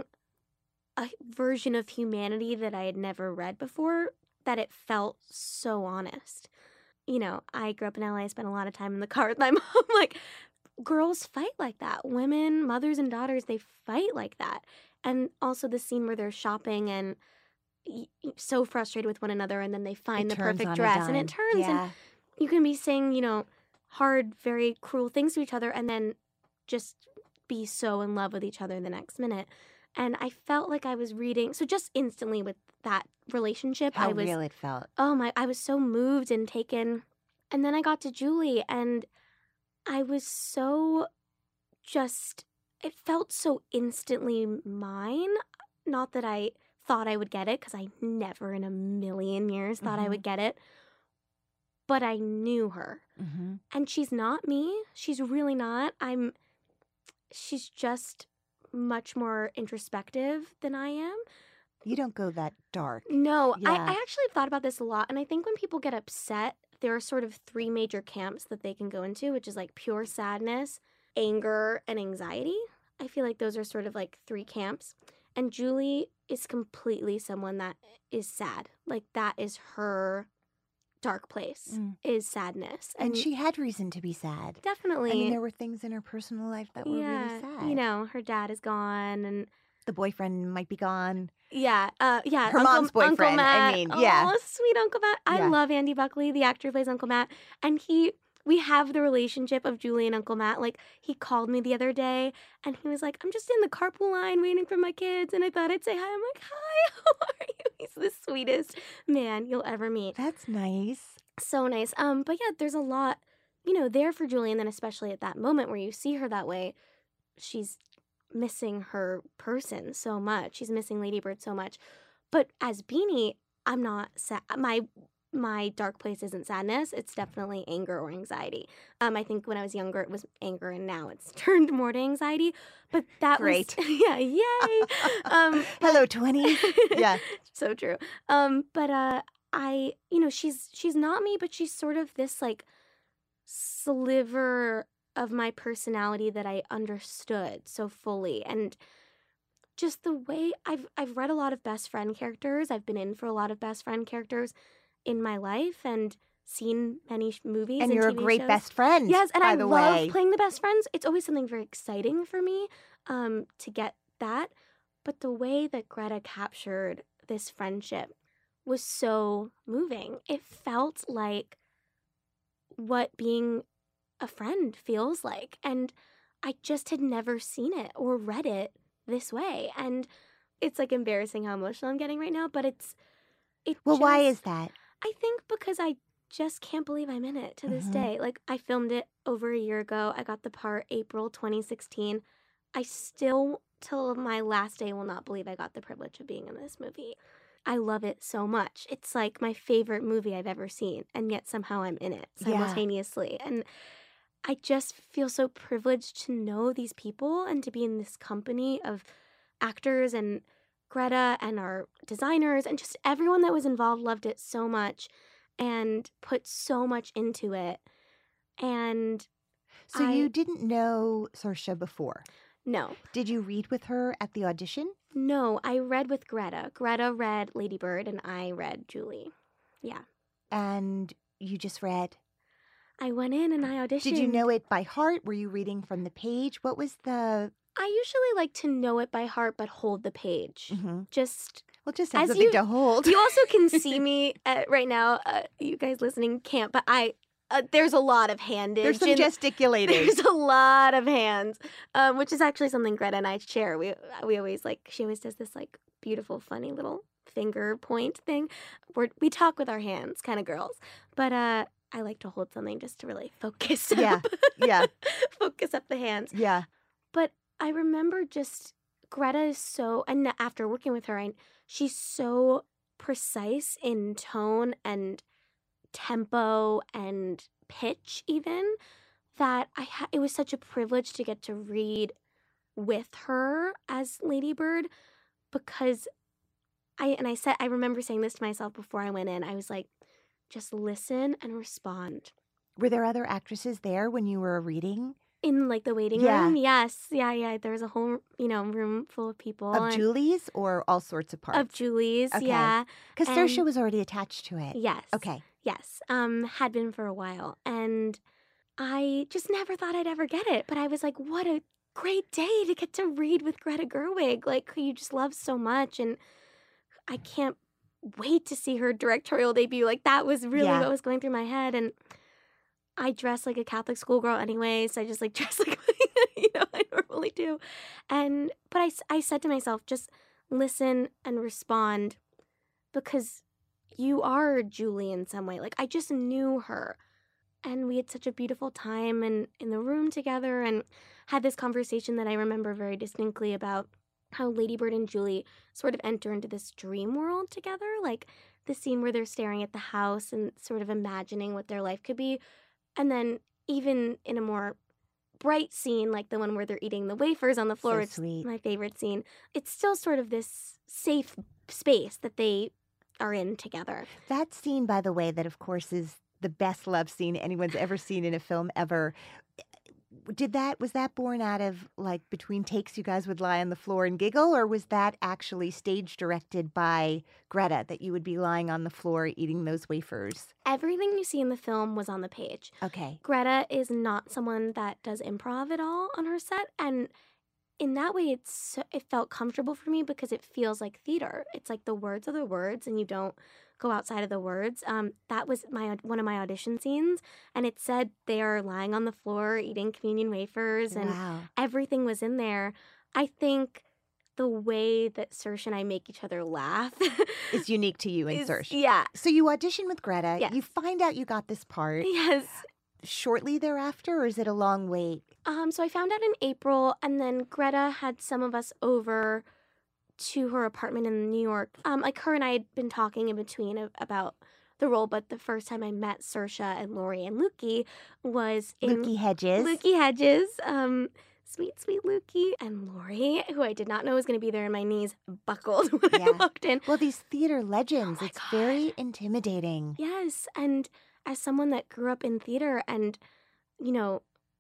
a version of humanity that I had never read before, that it felt so honest. You know, I grew up in L A, I spent a lot of time in the car with my mom. Like, girls fight like that. Women, mothers and daughters, they fight like that. And also the scene where they're shopping and y- y- so frustrated with one another, and then they find It the turns perfect on a dress, and dime. it turns, and Yeah. you can be saying, you know, hard, very cruel things to each other, and then just be so in love with each other the next minute. And I felt like I was reading, so just instantly with that relationship, How I was, real it felt. oh my, I was so moved and taken. And then I got to Julie, and I was so just, it felt so instantly mine. Not that I thought I would get it, because I never in a million years thought I Mhm. would get it. But I knew her. Mm-hmm. And she's not me. She's really not. I'm, she's just much more introspective than I am. You don't go that dark. No, I, Yeah. I actually have thought about this a lot. And I think when people get upset, there are sort of three major camps that they can go into, which is like pure sadness, anger, and anxiety. I feel like those are sort of like three camps. And Julie is completely someone that is sad. Like, that is her dark place, Mm. is sadness. And she had reason to be sad. definitely. I mean, there were things in her personal life that were yeah, really sad. you know, her dad is gone, and The boyfriend might be gone. yeah, uh, yeah, Her Uncle, mom's Uncle boyfriend, I Matt. mean, yeah. Oh, sweet Uncle Matt. I Yeah. love Andy Buckley, the actor who plays Uncle Matt, and he. We have the relationship of Julie and Uncle Matt. Like, he called me the other day, and he was like, I'm just in the carpool line waiting for my kids, and I thought I'd say hi. I'm like, hi, how are you? He's the sweetest man you'll ever meet. That's nice. So nice. Um, but yeah, there's a lot, you know, there for Julie, and then especially at that moment where you see her that way, she's missing her person so much. She's missing Lady Bird so much. But as Beanie, I'm not sad. My my dark place isn't sadness. It's definitely anger or anxiety. Um, I think when I was younger, it was anger, and now it's turned more to anxiety. But that Great. was yeah, yay. um, Hello, twenties. Yeah. so true. Um, but uh, I, you know, she's she's not me, but she's sort of this like sliver of my personality that I understood so fully. And just the way I've I've read a lot of best friend characters. I've been in for a lot of best friend characters in my life and seen many sh- movies And and you're T V a great shows. best friend. Yes, and by I the love way. playing the best friends. It's always something very exciting for me um, to get that. But the way that Greta captured this friendship was so moving. It felt like what being a friend feels like. And I just had never seen it or read it this way. And it's like embarrassing how emotional I'm getting right now, but it's it Well, why just- is that? I think because I just can't believe I'm in it to this Mhm. day. Like, I filmed it over a year ago. I got the part April twenty sixteen. I still, till my last day, will not believe I got the privilege of being in this movie. I love it so much. It's like my favorite movie I've ever seen, and yet somehow I'm in it Yeah. simultaneously. And I just feel so privileged to know these people and to be in this company of actors and Greta and our designers and just everyone that was involved loved it so much and put so much into it. And So I- you didn't know Saoirse before. no, Did you read with her at the audition? no, I read with Greta. Greta read Lady Bird and I read Julie. Yeah. And you just read. I went in and I auditioned. Did you know it by heart? Were you reading from the page? What was the... I usually like to know it by heart but hold the page. Mhm. Just Well, just have As something you- to hold. you also can see me uh, right now. Uh, you guys listening can't, but I uh, there's a lot of handage. There's some and gesticulating. There's a lot of hands, um, which is actually something Greta and I share. We we always like she always does this like beautiful, funny little finger point thing. We're, we talk with our hands, kind of girls. But uh, I like to hold something just to really focus. Up. Yeah, yeah. Focus up the hands. Yeah. But I remember just Greta is so, and after working with her, I, she's so precise in tone and tempo and pitch, even that I ha- it was such a privilege to get to read with her as Lady Bird because I and I said I remember saying this to myself before I went in. I was like, just listen and respond. Were there other actresses there when you were reading? In like the waiting Yeah. room, yes, yeah, yeah. There was a whole, you know, room full of people Of and- Julie's or all sorts of parts? of Julie's, Okay. yeah, Because and- Saoirse was already attached to it. yes, Okay. yes. Um, had been for a while, and I just never thought I'd ever get it. But I was like, what a great day to get to read with Greta Gerwig, like who you just love so much, and I can't wait to see her directorial debut. Like that was really Yeah. what was going through my head, and I dress like a Catholic schoolgirl anyway, so I just like dress like you know I normally do, and but I, s- I said to myself, just listen and respond, because you are Julie in some way. Like I just knew her, and we had such a beautiful time and in the room together, and had this conversation that I remember very distinctly about how Lady Bird and Julie sort of enter into this dream world together, like the scene where they're staring at the house and sort of imagining what their life could be. And then even in a more bright scene, like the one where they're eating the wafers on the floor, So it's sweet. my favorite scene. It's still sort of this safe space that they are in together. That scene, by the way, that of course is the best love scene anyone's ever seen in a film ever. Did that, was that born out of like between takes you guys would lie on the floor and giggle, or was that actually stage directed by Greta that you would be lying on the floor eating those wafers? Everything you see in the film was on the page. Okay. Greta is not someone that does improv at all on her set, and in that way, it's so- it felt comfortable for me because it feels like theater. It's like the words are the words, and you don't go outside of the words. Um, that was my one of my audition scenes, and it said they are lying on the floor eating communion wafers, and Wow. everything was in there. I think the way that Saoirse and I make each other laugh It's unique to you and is- Saoirse. Yeah. So you audition with Greta. Yes. You find out you got this part Yes. shortly thereafter, or is it a long wait? Um, so I found out in April, and then Greta had some of us over to her apartment in New York. Um, like her and I had been talking in between a- about the role, but the first time I met Saoirse and Laurie and Lukey was in Lukey Hedges. Lukey Hedges. Um, sweet, sweet Lukey and Laurie, who I did not know was going to be there, and my knees buckled when I Yeah. walked in. Well, these theater legends, Oh my it's God. very intimidating. Yes, and as someone that grew up in theater and, you know,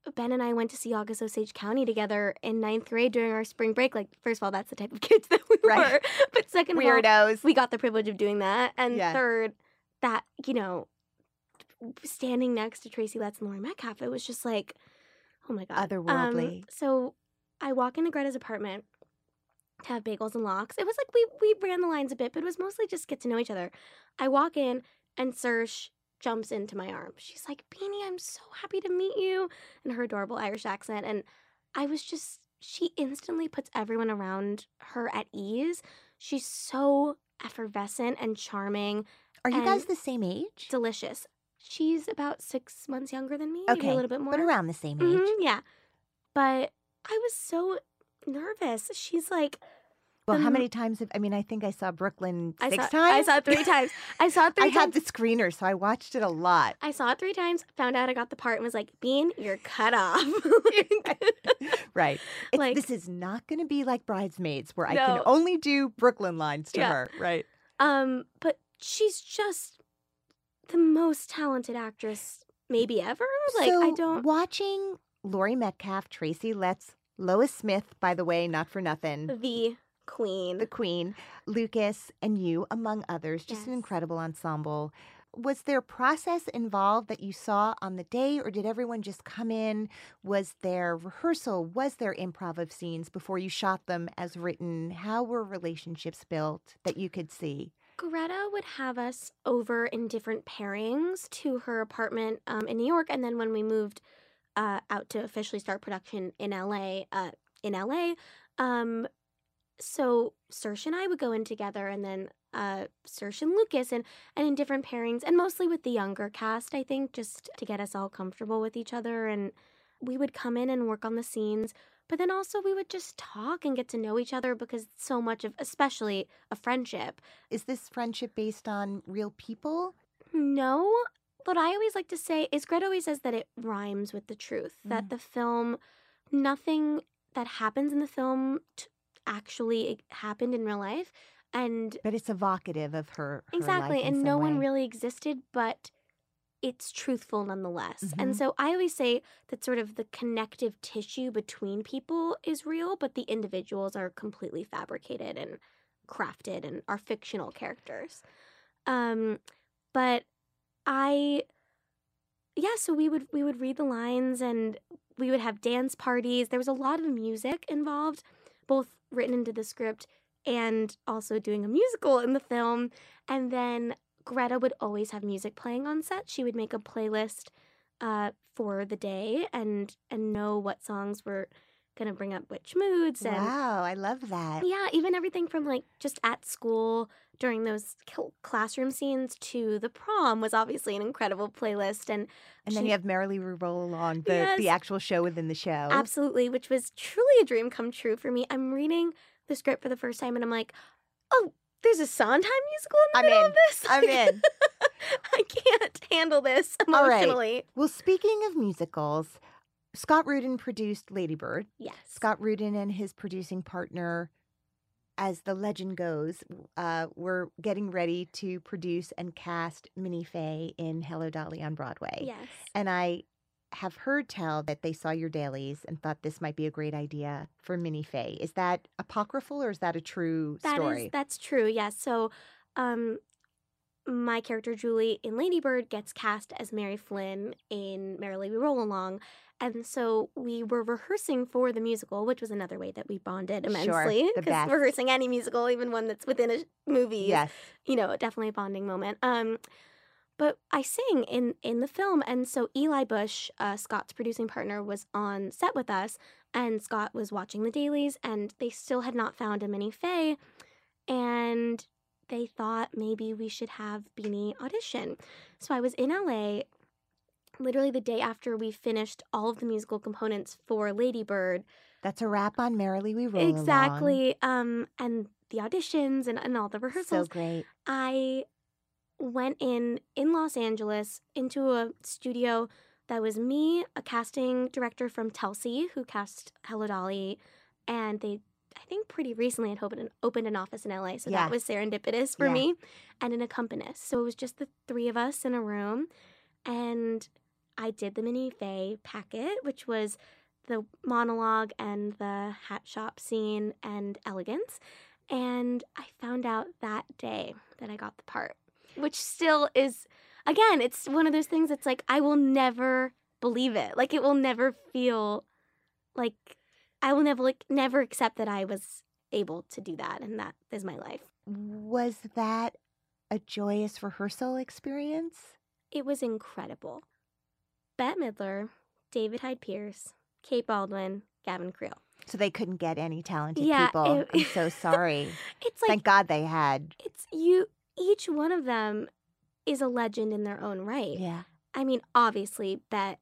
Ben and I went to see August Osage County together in ninth grade during our spring break. Like, first of all, that's the type of kids that we Right. were. But second of all, Weirdos. we got the privilege of doing that. And Yeah. third, that, you know, standing next to Tracy Letts and Laurie Metcalf, it was just like, oh my God. Otherworldly. Um, so I walk into Greta's apartment to have bagels and lox. It was like we we ran the lines a bit, but it was mostly just get to know each other. I walk in and Serge jumps into my arms. She's like, Beanie, I'm so happy to meet you, in her adorable Irish accent. And I was just, she instantly puts everyone around her at ease. She's so effervescent and charming, Are you and guys the same age? delicious. She's about six months younger than me, maybe Okay, a little bit more. but around the same age. Mhm, yeah. But I was so nervous. She's like, Well, how Um, many times have, I mean, I think I saw Brooklyn I six saw, times. I saw it three times. I saw it three I had times. the screener, so I watched it a lot. I saw it three times, found out I got the part, and was like, Bean, you're cut off. Right. It's, Like- this is not going to be like Bridesmaids, where I No. can only do Brooklyn lines to Yeah. her. Right. um, but she's just the most talented actress maybe ever. Like, so I don't. watching Laurie Metcalf, Tracy Letts, Lois Smith, by the way, not for nothing, The queen. the Queen, Lucas, and you, among others, just an Yes. incredible ensemble. Was there process involved that you saw on the day, or did everyone just come in? Was there rehearsal? Was there improv of scenes before you shot them as written? How were relationships built that you could see? Greta would have us over in different pairings to her apartment um, in New York, and then when we moved uh, out to officially start production in L A, uh, in L A, um, so Saoirse and I would go in together, and then uh, Saoirse and Lucas, and and in different pairings, and mostly with the younger cast, I think, just to get us all comfortable with each other, and we would come in and work on the scenes. But then also we would just talk and get to know each other because so much of, especially a friendship, Is this friendship based on real people? no, what I always like to say is Greta always says that it rhymes with the truth, Mm. that the film, nothing that happens in the film t- actually happened in real life. And But it's evocative of her. her exactly, life in and some no one way. really existed, but it's truthful nonetheless. Mhm. And so I always say that sort of the connective tissue between people is real, but the individuals are completely fabricated and crafted and are fictional characters. Um, but I, yeah, so we would we would read the lines and we would have dance parties. There was a lot of music involved, both written into the script and also doing a musical in the film. And then Greta would always have music playing on set. She would make a playlist uh, for the day and and know what songs were gonna bring up which moods. And Wow, I love that. yeah, even everything from like just at school during those cl- classroom scenes to the prom was obviously an incredible playlist. And And then she- you have Merrily We Roll Along, the, Yes. the actual show within the show. absolutely, which was truly a dream come true for me. I'm reading the script for the first time and I'm like, oh, there's a Sondheim musical in the I'm middle in. of this? I'm in. I can't handle this All right. emotionally. Well, speaking of musicals, Scott Rudin produced Lady Bird. Yes. Scott Rudin and his producing partner, as the legend goes, uh, were getting ready to produce and cast Minnie Fay in Hello Dolly on Broadway. Yes. And I have heard tell that they saw your dailies and thought this might be a great idea for Minnie Fay. Is that apocryphal or is that a true That story? is that's true. Yes. So, um, my character Julie in Lady Bird gets cast as Mary Flynn in Merrily We Roll Along, and so we were rehearsing for the musical, which was another way that we bonded Sure, immensely. the best. rehearsing any musical, even one that's within a sh- movie, is, Yes. you know, definitely a bonding moment. Um, but I sing in in the film, and so Eli Bush, uh, Scott's producing partner, was on set with us, and Scott was watching the dailies, and they still had not found a Minnie Fay, and they thought maybe we should have Beanie audition. So I was in L A literally the day after we finished all of the musical components for Lady Bird. That's a wrap on Merrily We Roll Along. Exactly. Um, and the auditions and, and all the So rehearsals. great. I went in in Los Angeles into a studio that was me, a casting director from Telsey who cast Hello Dolly, and they I think pretty recently had opened an, opened an office in L A, so Yeah. that was serendipitous for Yeah. me, and an accompanist. So it was just the three of us in a room, and I did the Mini Faye packet, which was the monologue and the hat shop scene and elegance. And I found out that day that I got the part, which still is, again, it's one of those things that's like, I will never believe it. Like, it will never feel like, I will never, like, never accept that I was able to do that. And that is my life. Was that a joyous rehearsal experience? It was incredible. Bette Midler, David Hyde Pierce, Kate Baldwin, Gavin Creel. So they couldn't get any talented Yeah, people. it- I'm so sorry. It's like, Thank God they had. it's you, each one of them is a legend in their own right. Yeah. I mean, obviously, Bette,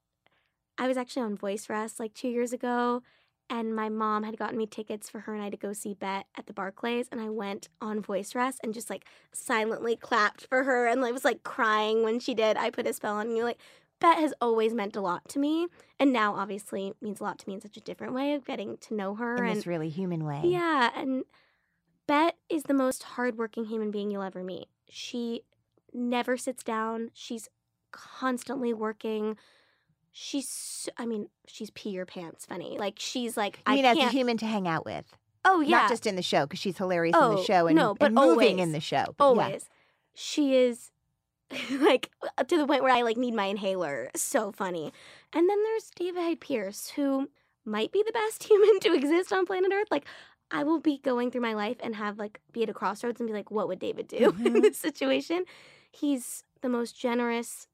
I was actually on Voice Rest like two years ago, and my mom had gotten me tickets for her and I to go see Bette at the Barclays, and I went on Voice Rest and just like silently clapped for her and I was like crying when she did I Put a Spell on You. Like, Bette has always meant a lot to me, and now obviously means a lot to me in such a different way of getting to know her. In and this really human way. yeah, and Bette is the most hardworking human being you'll ever meet. She never sits down. She's constantly working. She's, so- I mean, she's pee your pants funny. Like, she's like, I mean, I as can't. a human to hang out with. oh, yeah. Not just in the show, because she's hilarious in Oh, the show and, no, but and moving always. in the show. But yeah. Always. She is, like, to the point where I, like, need my inhaler. So funny. And then there's David Hyde Pierce, who might be the best human to exist on planet Earth. Like, I will be going through my life and have, like, be at a crossroads and be like, what would David do in Mhm. this situation? He's the most generous,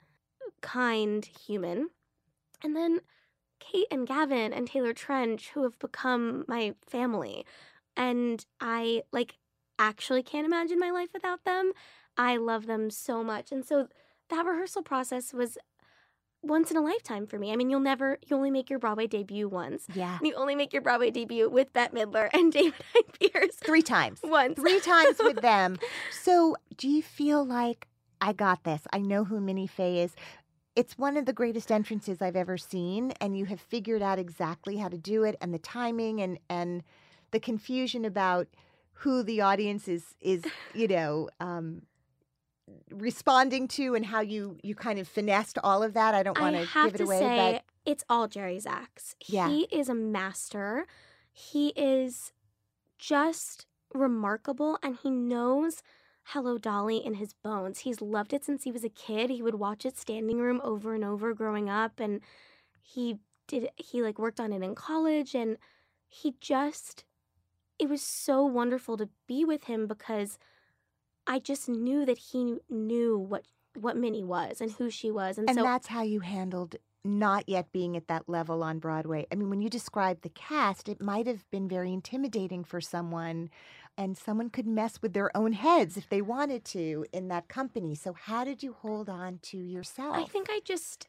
kind human. And then Kate and Gavin and Taylor Trench, who have become my family. And I, like, actually can't imagine my life without them. I love them so much. And so that rehearsal process was once in a lifetime for me. I mean, you'll never, you only make your Broadway debut once. Yeah. You only make your Broadway debut with Bette Midler and David Hyde Pierce Three times. once. Three times with them. So do you feel like, I got this, I know who Minnie Faye is? It's one of the greatest entrances I've ever seen, and you have figured out exactly how to do it, and the timing and, and the confusion about who the audience is, is you know, um, responding to, and how you, you kind of finessed all of that. I don't want I to have give it to away, say, but it's all Jerry Zaks. Yeah. He is a master. He is just remarkable, and he knows Hello Dolly in his bones. He's loved it since he was a kid. He would watch it standing room over and over growing up, and he did he like worked on it in college, and he just it was so wonderful to be with him because I just knew that he knew what what Minnie was and who she was. And, and so that's how you handled not yet being at that level on Broadway. I mean, when you described the cast, it might have been very intimidating for someone, and someone could mess with their own heads if they wanted to in that company. So how did you hold on to yourself? I think I just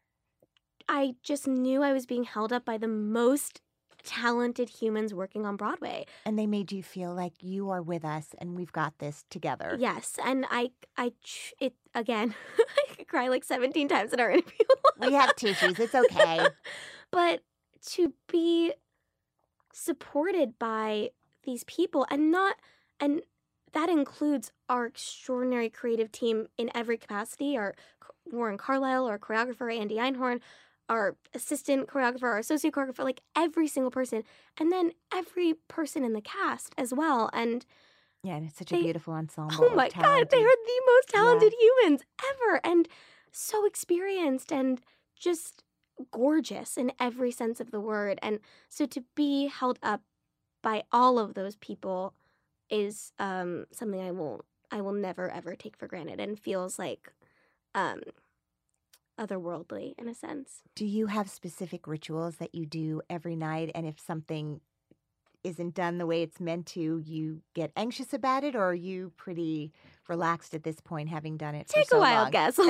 I just knew I was being held up by the most talented humans working on Broadway. And they made you feel like you are with us and we've got this together. Yes, and I I ch- it again. I could cry like seventeen times in our interview. We have tissues. It's okay. But to be supported by these people, and not and that includes our extraordinary creative team in every capacity, our Warren Carlisle, our choreographer Andy Einhorn, our assistant choreographer, our associate choreographer, like every single person, and then every person in the cast as well. And Yeah, and it's such They- a beautiful ensemble. oh of my God, talented- they are the most talented humans ever, and so experienced and just gorgeous in every sense of the word. And so to be held up by all of those people is um, something I will I will never ever take for granted, and feels like um, otherworldly in a sense. Do you have specific rituals that you do every night? And if something isn't done the way it's meant to, you get anxious about it, or are you pretty relaxed at this point, having done it for Take so a wild long? guess.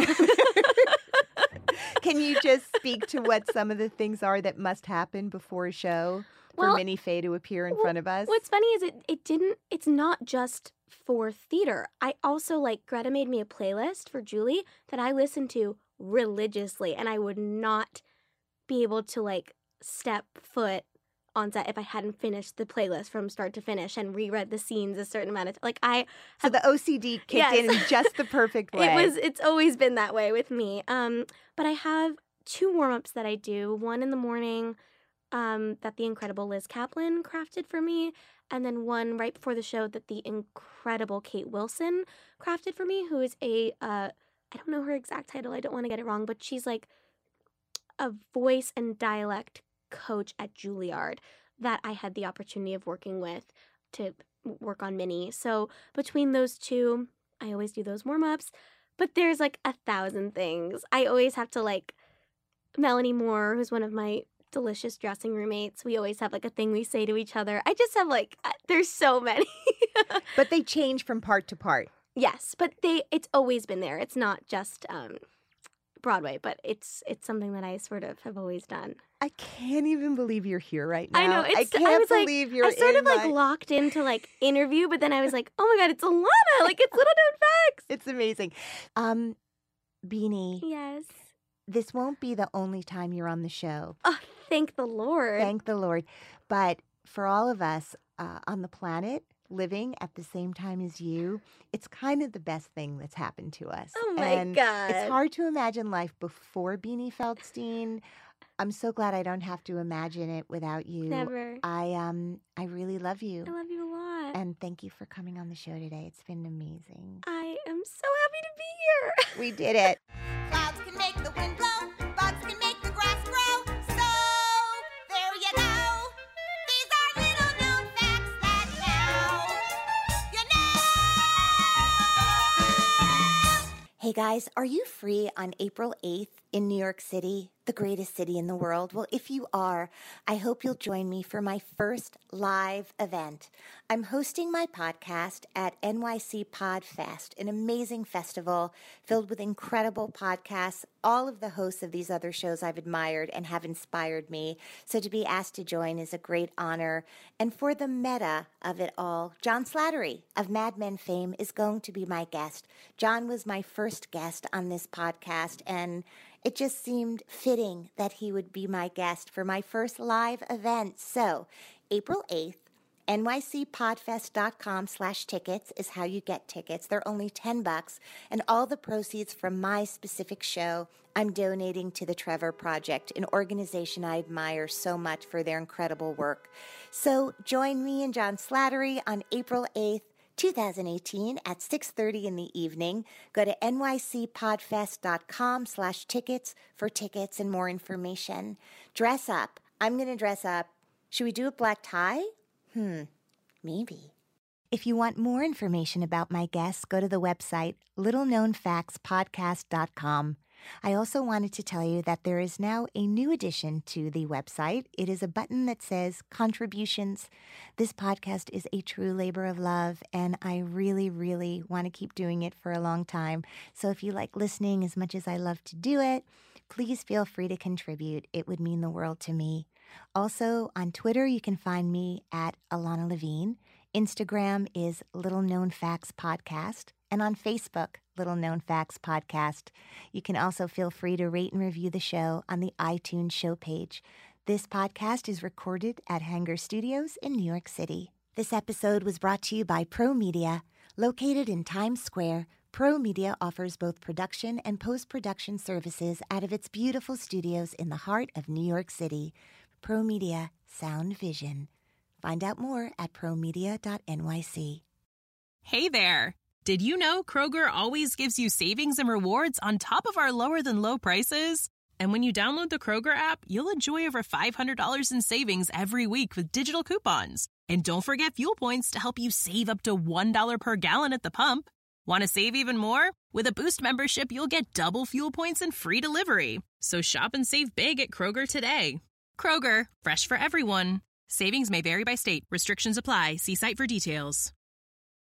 Can you just speak to what some of the things are that must happen before a show for Well, Minnie Faye to appear in Well, front of us? What's funny is it it didn't it's not just for theater. I also, like, Greta made me a playlist for Julie that I listened to religiously, and I would not be able to, like, step foot on set if I hadn't finished the playlist from start to finish and reread the scenes a certain amount of time. Like, I So the O C D kicked Yes. in in just the perfect way. It was. It's always been that way with me. Um, but I have two warm-ups that I do. One in the morning um, that the incredible Liz Kaplan crafted for me, and then one right before the show that the incredible Kate Wilson crafted for me, who is a, uh, I don't know her exact title, I don't want to get it wrong, but she's like a voice and dialect coach at Juilliard that I had the opportunity of working with to work on Minnie. So between those two, I always do those warm-ups, but there's like a thousand things. I always have to like, Melanie Moore, who's one of my delicious dressing roommates, we always have like a thing we say to each other. I just have like, there's so many. But they change from part to part. Yes, but they it's always been there. It's not just um, Broadway, but it's it's something that I sort of have always done. I can't even believe you're here right now. I know. It's, I can't I was believe like, you're I sort in of like my... locked into like interview, but then I was like, oh my God, it's Alana. Like, it's Little Known Facts. It's amazing. Um, Beanie, Yes. this won't be the only time you're on the show. Oh, thank the Lord. Thank the Lord. But for all of us uh, on the planet living at the same time as you, it's kind of the best thing that's happened to us. Oh my and God. It's hard to imagine life before Beanie Feldstein. I'm so glad I don't have to imagine it without you. Never. I um I really love you. I love you a lot. And thank you for coming on the show today. It's been amazing. I am so happy to be here. We did it. Clouds can make the wind blow, bugs can make the grass grow. So, there you go. These are little known facts that now you know. Hey guys, are you free on April eighth in New York City, the greatest city in the world? Well, if you are, I hope you'll join me for my first live event. I'm hosting my podcast at N Y C PodFest, an amazing festival filled with incredible podcasts. All of the hosts of these other shows I've admired and have inspired me. So to be asked to join is a great honor. And for the meta of it all, John Slattery of Mad Men fame is going to be my guest. John was my first guest on this podcast, and it just seemed fitting that he would be my guest for my first live event. So, April eighth, N Y C podfest dot com slash tickets is how you get tickets. They're only ten bucks, and all the proceeds from my specific show I'm donating to the Trevor Project, an organization I admire so much for their incredible work. So, join me and John Slattery on April eighth, twenty eighteen at six thirty in the evening. Go to N Y C podfest dot com slash tickets for tickets and more information. Dress up. I'm going to dress up. Should we do a black tie? Hmm, maybe. If you want more information about my guests, go to the website little known facts podcast dot com. I also wanted to tell you that there is now a new addition to the website. It is a button that says contributions. This podcast is a true labor of love, and I really, really want to keep doing it for a long time. So if you like listening as much as I love to do it, please feel free to contribute. It would mean the world to me. Also, on Twitter, you can find me at Alana Levine. Instagram is Little Known Facts Podcast. And on Facebook, Little Known Facts Podcast. You can also feel free to rate and review the show on the iTunes show page. This podcast is recorded at Hanger Studios in New York City. This episode was brought to you by Pro Media. Located in Times Square, Pro Media offers both production and post-production services out of its beautiful studios in the heart of New York City. Pro Media, sound vision. Find out more at pro media dot N Y C. Hey there! Did you know Kroger always gives you savings and rewards on top of our lower-than-low prices? And when you download the Kroger app, you'll enjoy over five hundred dollars in savings every week with digital coupons. And don't forget fuel points to help you save up to one dollar per gallon at the pump. Want to save even more? With a Boost membership, you'll get double fuel points and free delivery. So shop and save big at Kroger today. Kroger, fresh for everyone. Savings may vary by state. Restrictions apply. See site for details.